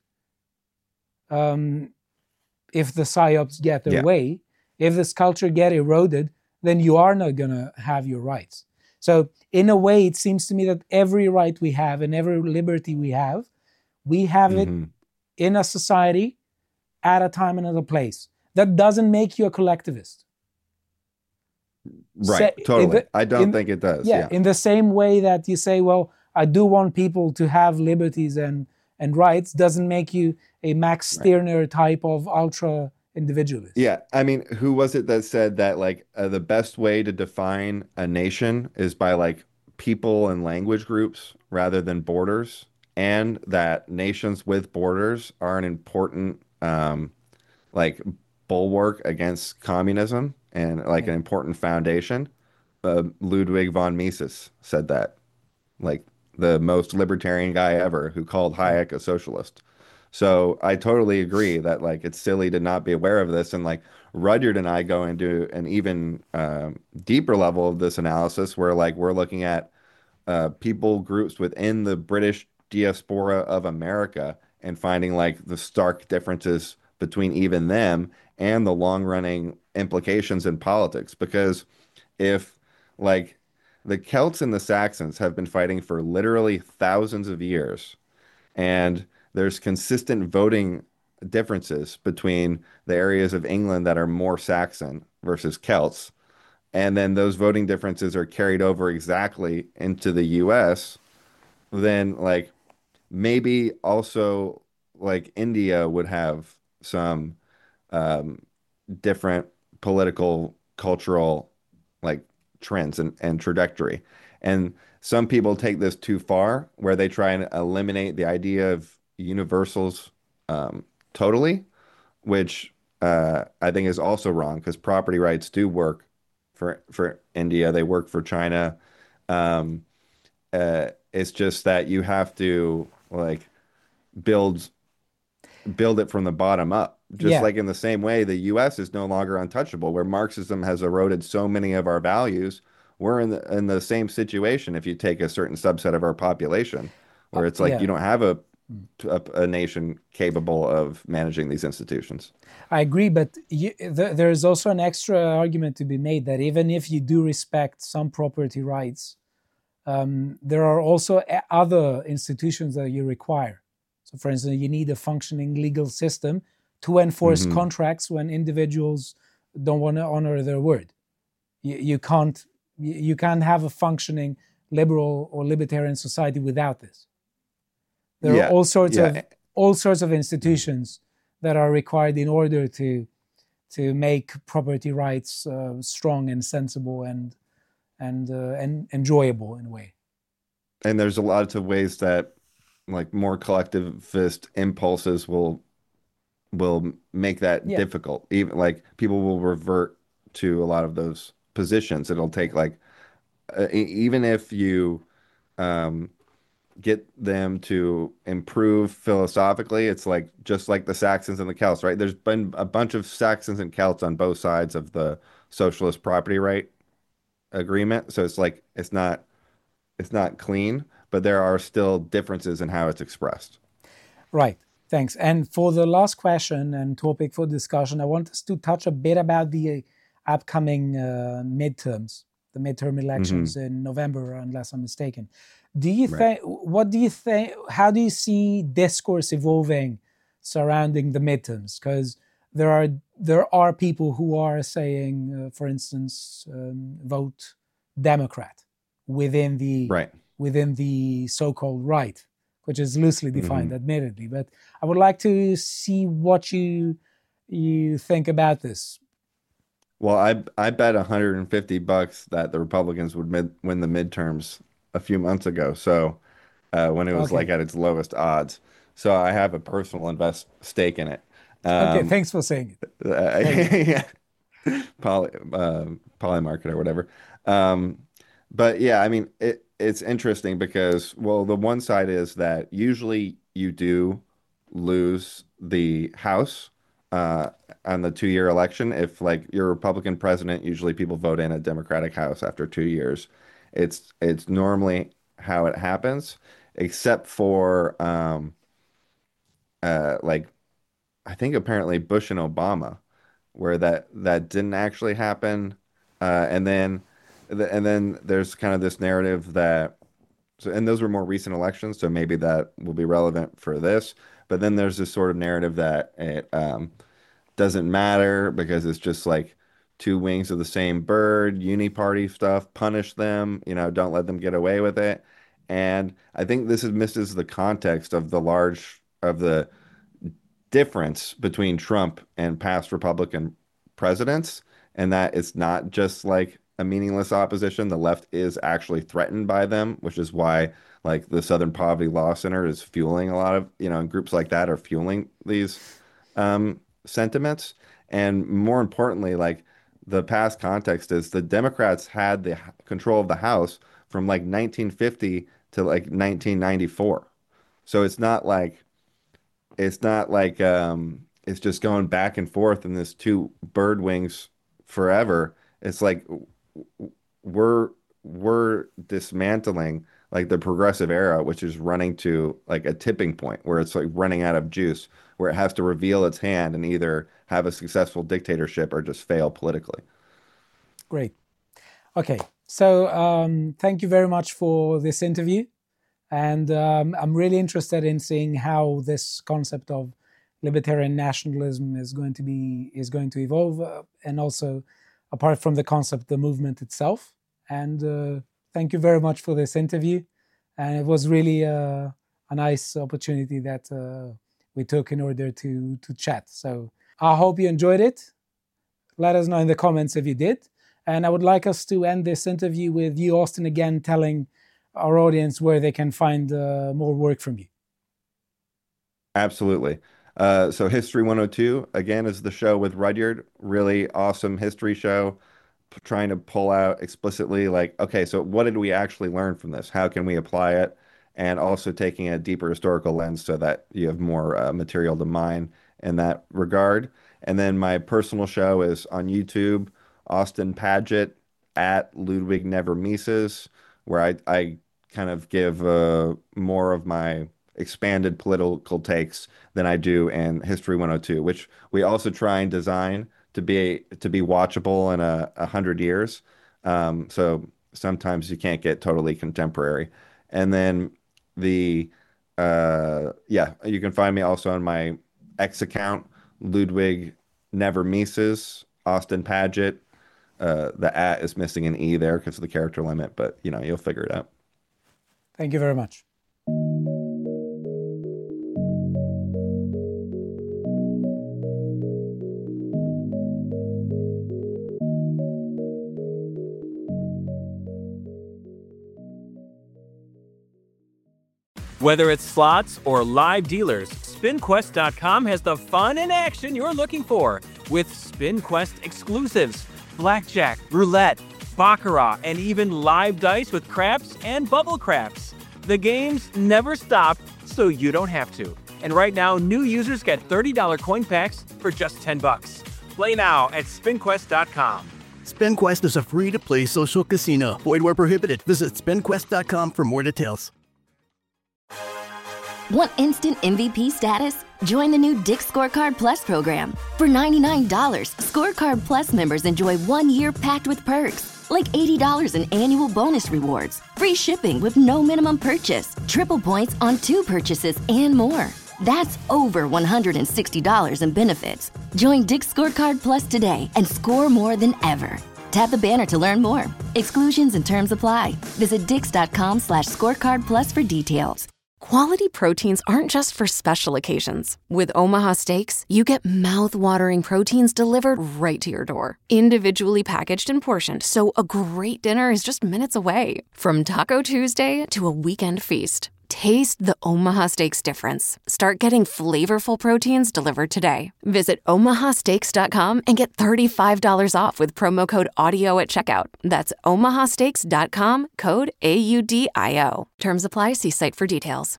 if the psyops get their way, if this culture get eroded, then you are not going to have your rights. So in a way, it seems to me that every right we have and every liberty we have it in a society at a time and at a place. That doesn't make you a collectivist. Right, totally. I don't think it does. Yeah, in the same way that you say, well, I do want people to have liberties and rights, doesn't make you a Max Stirner type of ultra individualist. Yeah, I mean, who was it that said that the best way to define a nation is by people and language groups rather than borders, and that nations with borders are an important bulwark against communism and an important foundation. Ludwig von Mises said that, the most libertarian guy ever, who called Hayek a socialist. So I totally agree that it's silly to not be aware of this. And Rudyard and I go into an even deeper level of this analysis where we're looking at people groups within the British diaspora of America and finding the stark differences between even them and the long-running implications in politics. Because if the Celts and the Saxons have been fighting for literally thousands of years, and there's consistent voting differences between the areas of England that are more Saxon versus Celts, and then those voting differences are carried over exactly into the US, then maybe also India would have some different political, cultural trends and trajectory. And some people take this too far, where they try and eliminate the idea of universals totally, which I think is also wrong, because property rights do work for India. They work for China. It's just that you have to build it from the bottom up. Just in the same way, the U.S. is no longer untouchable, where Marxism has eroded so many of our values. We're in the same situation if you take a certain subset of our population, where it's you don't have a nation capable of managing these institutions. I agree, but there is also an extra argument to be made that even if you do respect some property rights, there are also other institutions that you require. So, for instance, you need a functioning legal system to enforce contracts when individuals don't want to honor their word. You can't have a functioning liberal or libertarian society without this. There are Yeah, all sorts of institutions that are required in order to make property rights strong and sensible and enjoyable in a way. and there's a lot of ways that like more collectivist impulses will make that Yeah, difficult. Even like people will revert to a lot of those positions. It'll take like even if you um, get them to improve philosophically, it's like just like the Saxons and the Celts, right? There's been a bunch of Saxons and Celts on both sides of the socialist property right agreement. So it's like it's not clean, but there are still differences in how it's expressed. right. Thanks. And for the last question and topic for discussion, I want us to touch a bit about the upcoming midterms, the midterm elections Hmm. in November, unless I'm mistaken. Do you Right. think? What do you think? How do you see discourse evolving surrounding the midterms? Because there are people who are saying, for instance, vote Democrat within the Right. within the so-called right, which is loosely defined, Hmm. admittedly. But I would like to see what you think about this. Well, I bet $150 that the Republicans would win the midterms a few months ago. So when it was like Okay. at its lowest odds. So I have a personal invest stake in it. Okay. Um, Thanks for saying it. Very good. yeah, poly market or whatever. Um, but yeah, I mean it's interesting because well, the one side is that usually you do lose the House uh, on the 2 year election. If like you're a Republican president, usually people vote in a Democratic House after 2 years. It's normally how it happens, except for like I think apparently Bush and Obama, where that didn't actually happen, and then and then there's kind of this narrative that so and those were more recent elections, so maybe that will be relevant for this. But then there's this sort of narrative that it doesn't matter because it's just like two wings of the same bird, uni-party stuff, punish them, don't let them get away with it. And I think this misses the context of the difference between Trump and past Republican presidents, and that it's not just like a meaningless opposition. The left is actually threatened by them, which is why like the Southern Poverty Law Center is fueling a lot of, and groups like that are fueling these sentiments. And more importantly, like the past context is the Democrats had the control of the House from like 1950 to like 1994. So it's not like it's just going back and forth in this two bird wings forever. It's like we're we're dismantling like the progressive era, which is running to like a tipping point where it's like running out of juice, where it has to reveal its hand and either have a successful dictatorship or just fail politically. Great. Okay. So thank you very much for this interview. And I'm really interested in seeing how this concept of libertarian nationalism is going to evolve, and also apart from the concept, the movement itself. And thank you very much for this interview. And it was really a nice opportunity that we took in order to chat. So I hope you enjoyed it. Let us know in the comments if you did. And I would like us to end this interview with you, Austin, again telling our audience where they can find more work from you. Absolutely. So History 102 again is the show with Rudyard. Really awesome history show, trying to pull out explicitly like, okay, so what did we actually learn from this? How can we apply it? And also taking a deeper historical lens so that you have more material to mine in that regard. And then my personal show is on YouTube, Austin Paget at Ludwig Never Mises, where I kind of give more of my expanded political takes than I do in History 102, which we also try and design to be watchable in 100 years. So sometimes you can't get totally contemporary. And then the yeah, you can find me also on my X account, Ludwig Never Mises, Austin Paget. The at is missing an E there because of the character limit, but you'll figure it out. Thank you very much. Whether it's slots or live dealers, SpinQuest.com has the fun and action you're looking for with SpinQuest exclusives, blackjack, roulette, baccarat, and even live dice with craps and bubble craps. The games never stop, so you don't have to. And right now, new users get $30 coin packs for just $10. Play now at SpinQuest.com. SpinQuest is a free-to-play social casino. Void where prohibited. Visit SpinQuest.com for more details. Want instant MVP status? Join the new Dick's Scorecard Plus program. For $99, Scorecard Plus members enjoy 1 year packed with perks, like $80 in annual bonus rewards, free shipping with no minimum purchase, triple points on 2 purchases, and more. That's over $160 in benefits. Join Dick's Scorecard Plus today and score more than ever. Tap the banner to learn more. Exclusions and terms apply. Visit dix.com/scorecard plus for details. Quality proteins aren't just for special occasions. With Omaha Steaks, you get mouth-watering proteins delivered right to your door, individually packaged and portioned, so a great dinner is just minutes away. From Taco Tuesday to a weekend feast, taste the Omaha Steaks difference. Start getting flavorful proteins delivered today. Visit omahasteaks.com and get $35 off with promo code AUDIO at checkout. That's omahasteaks.com, code AUDIO. Terms apply. See site for details.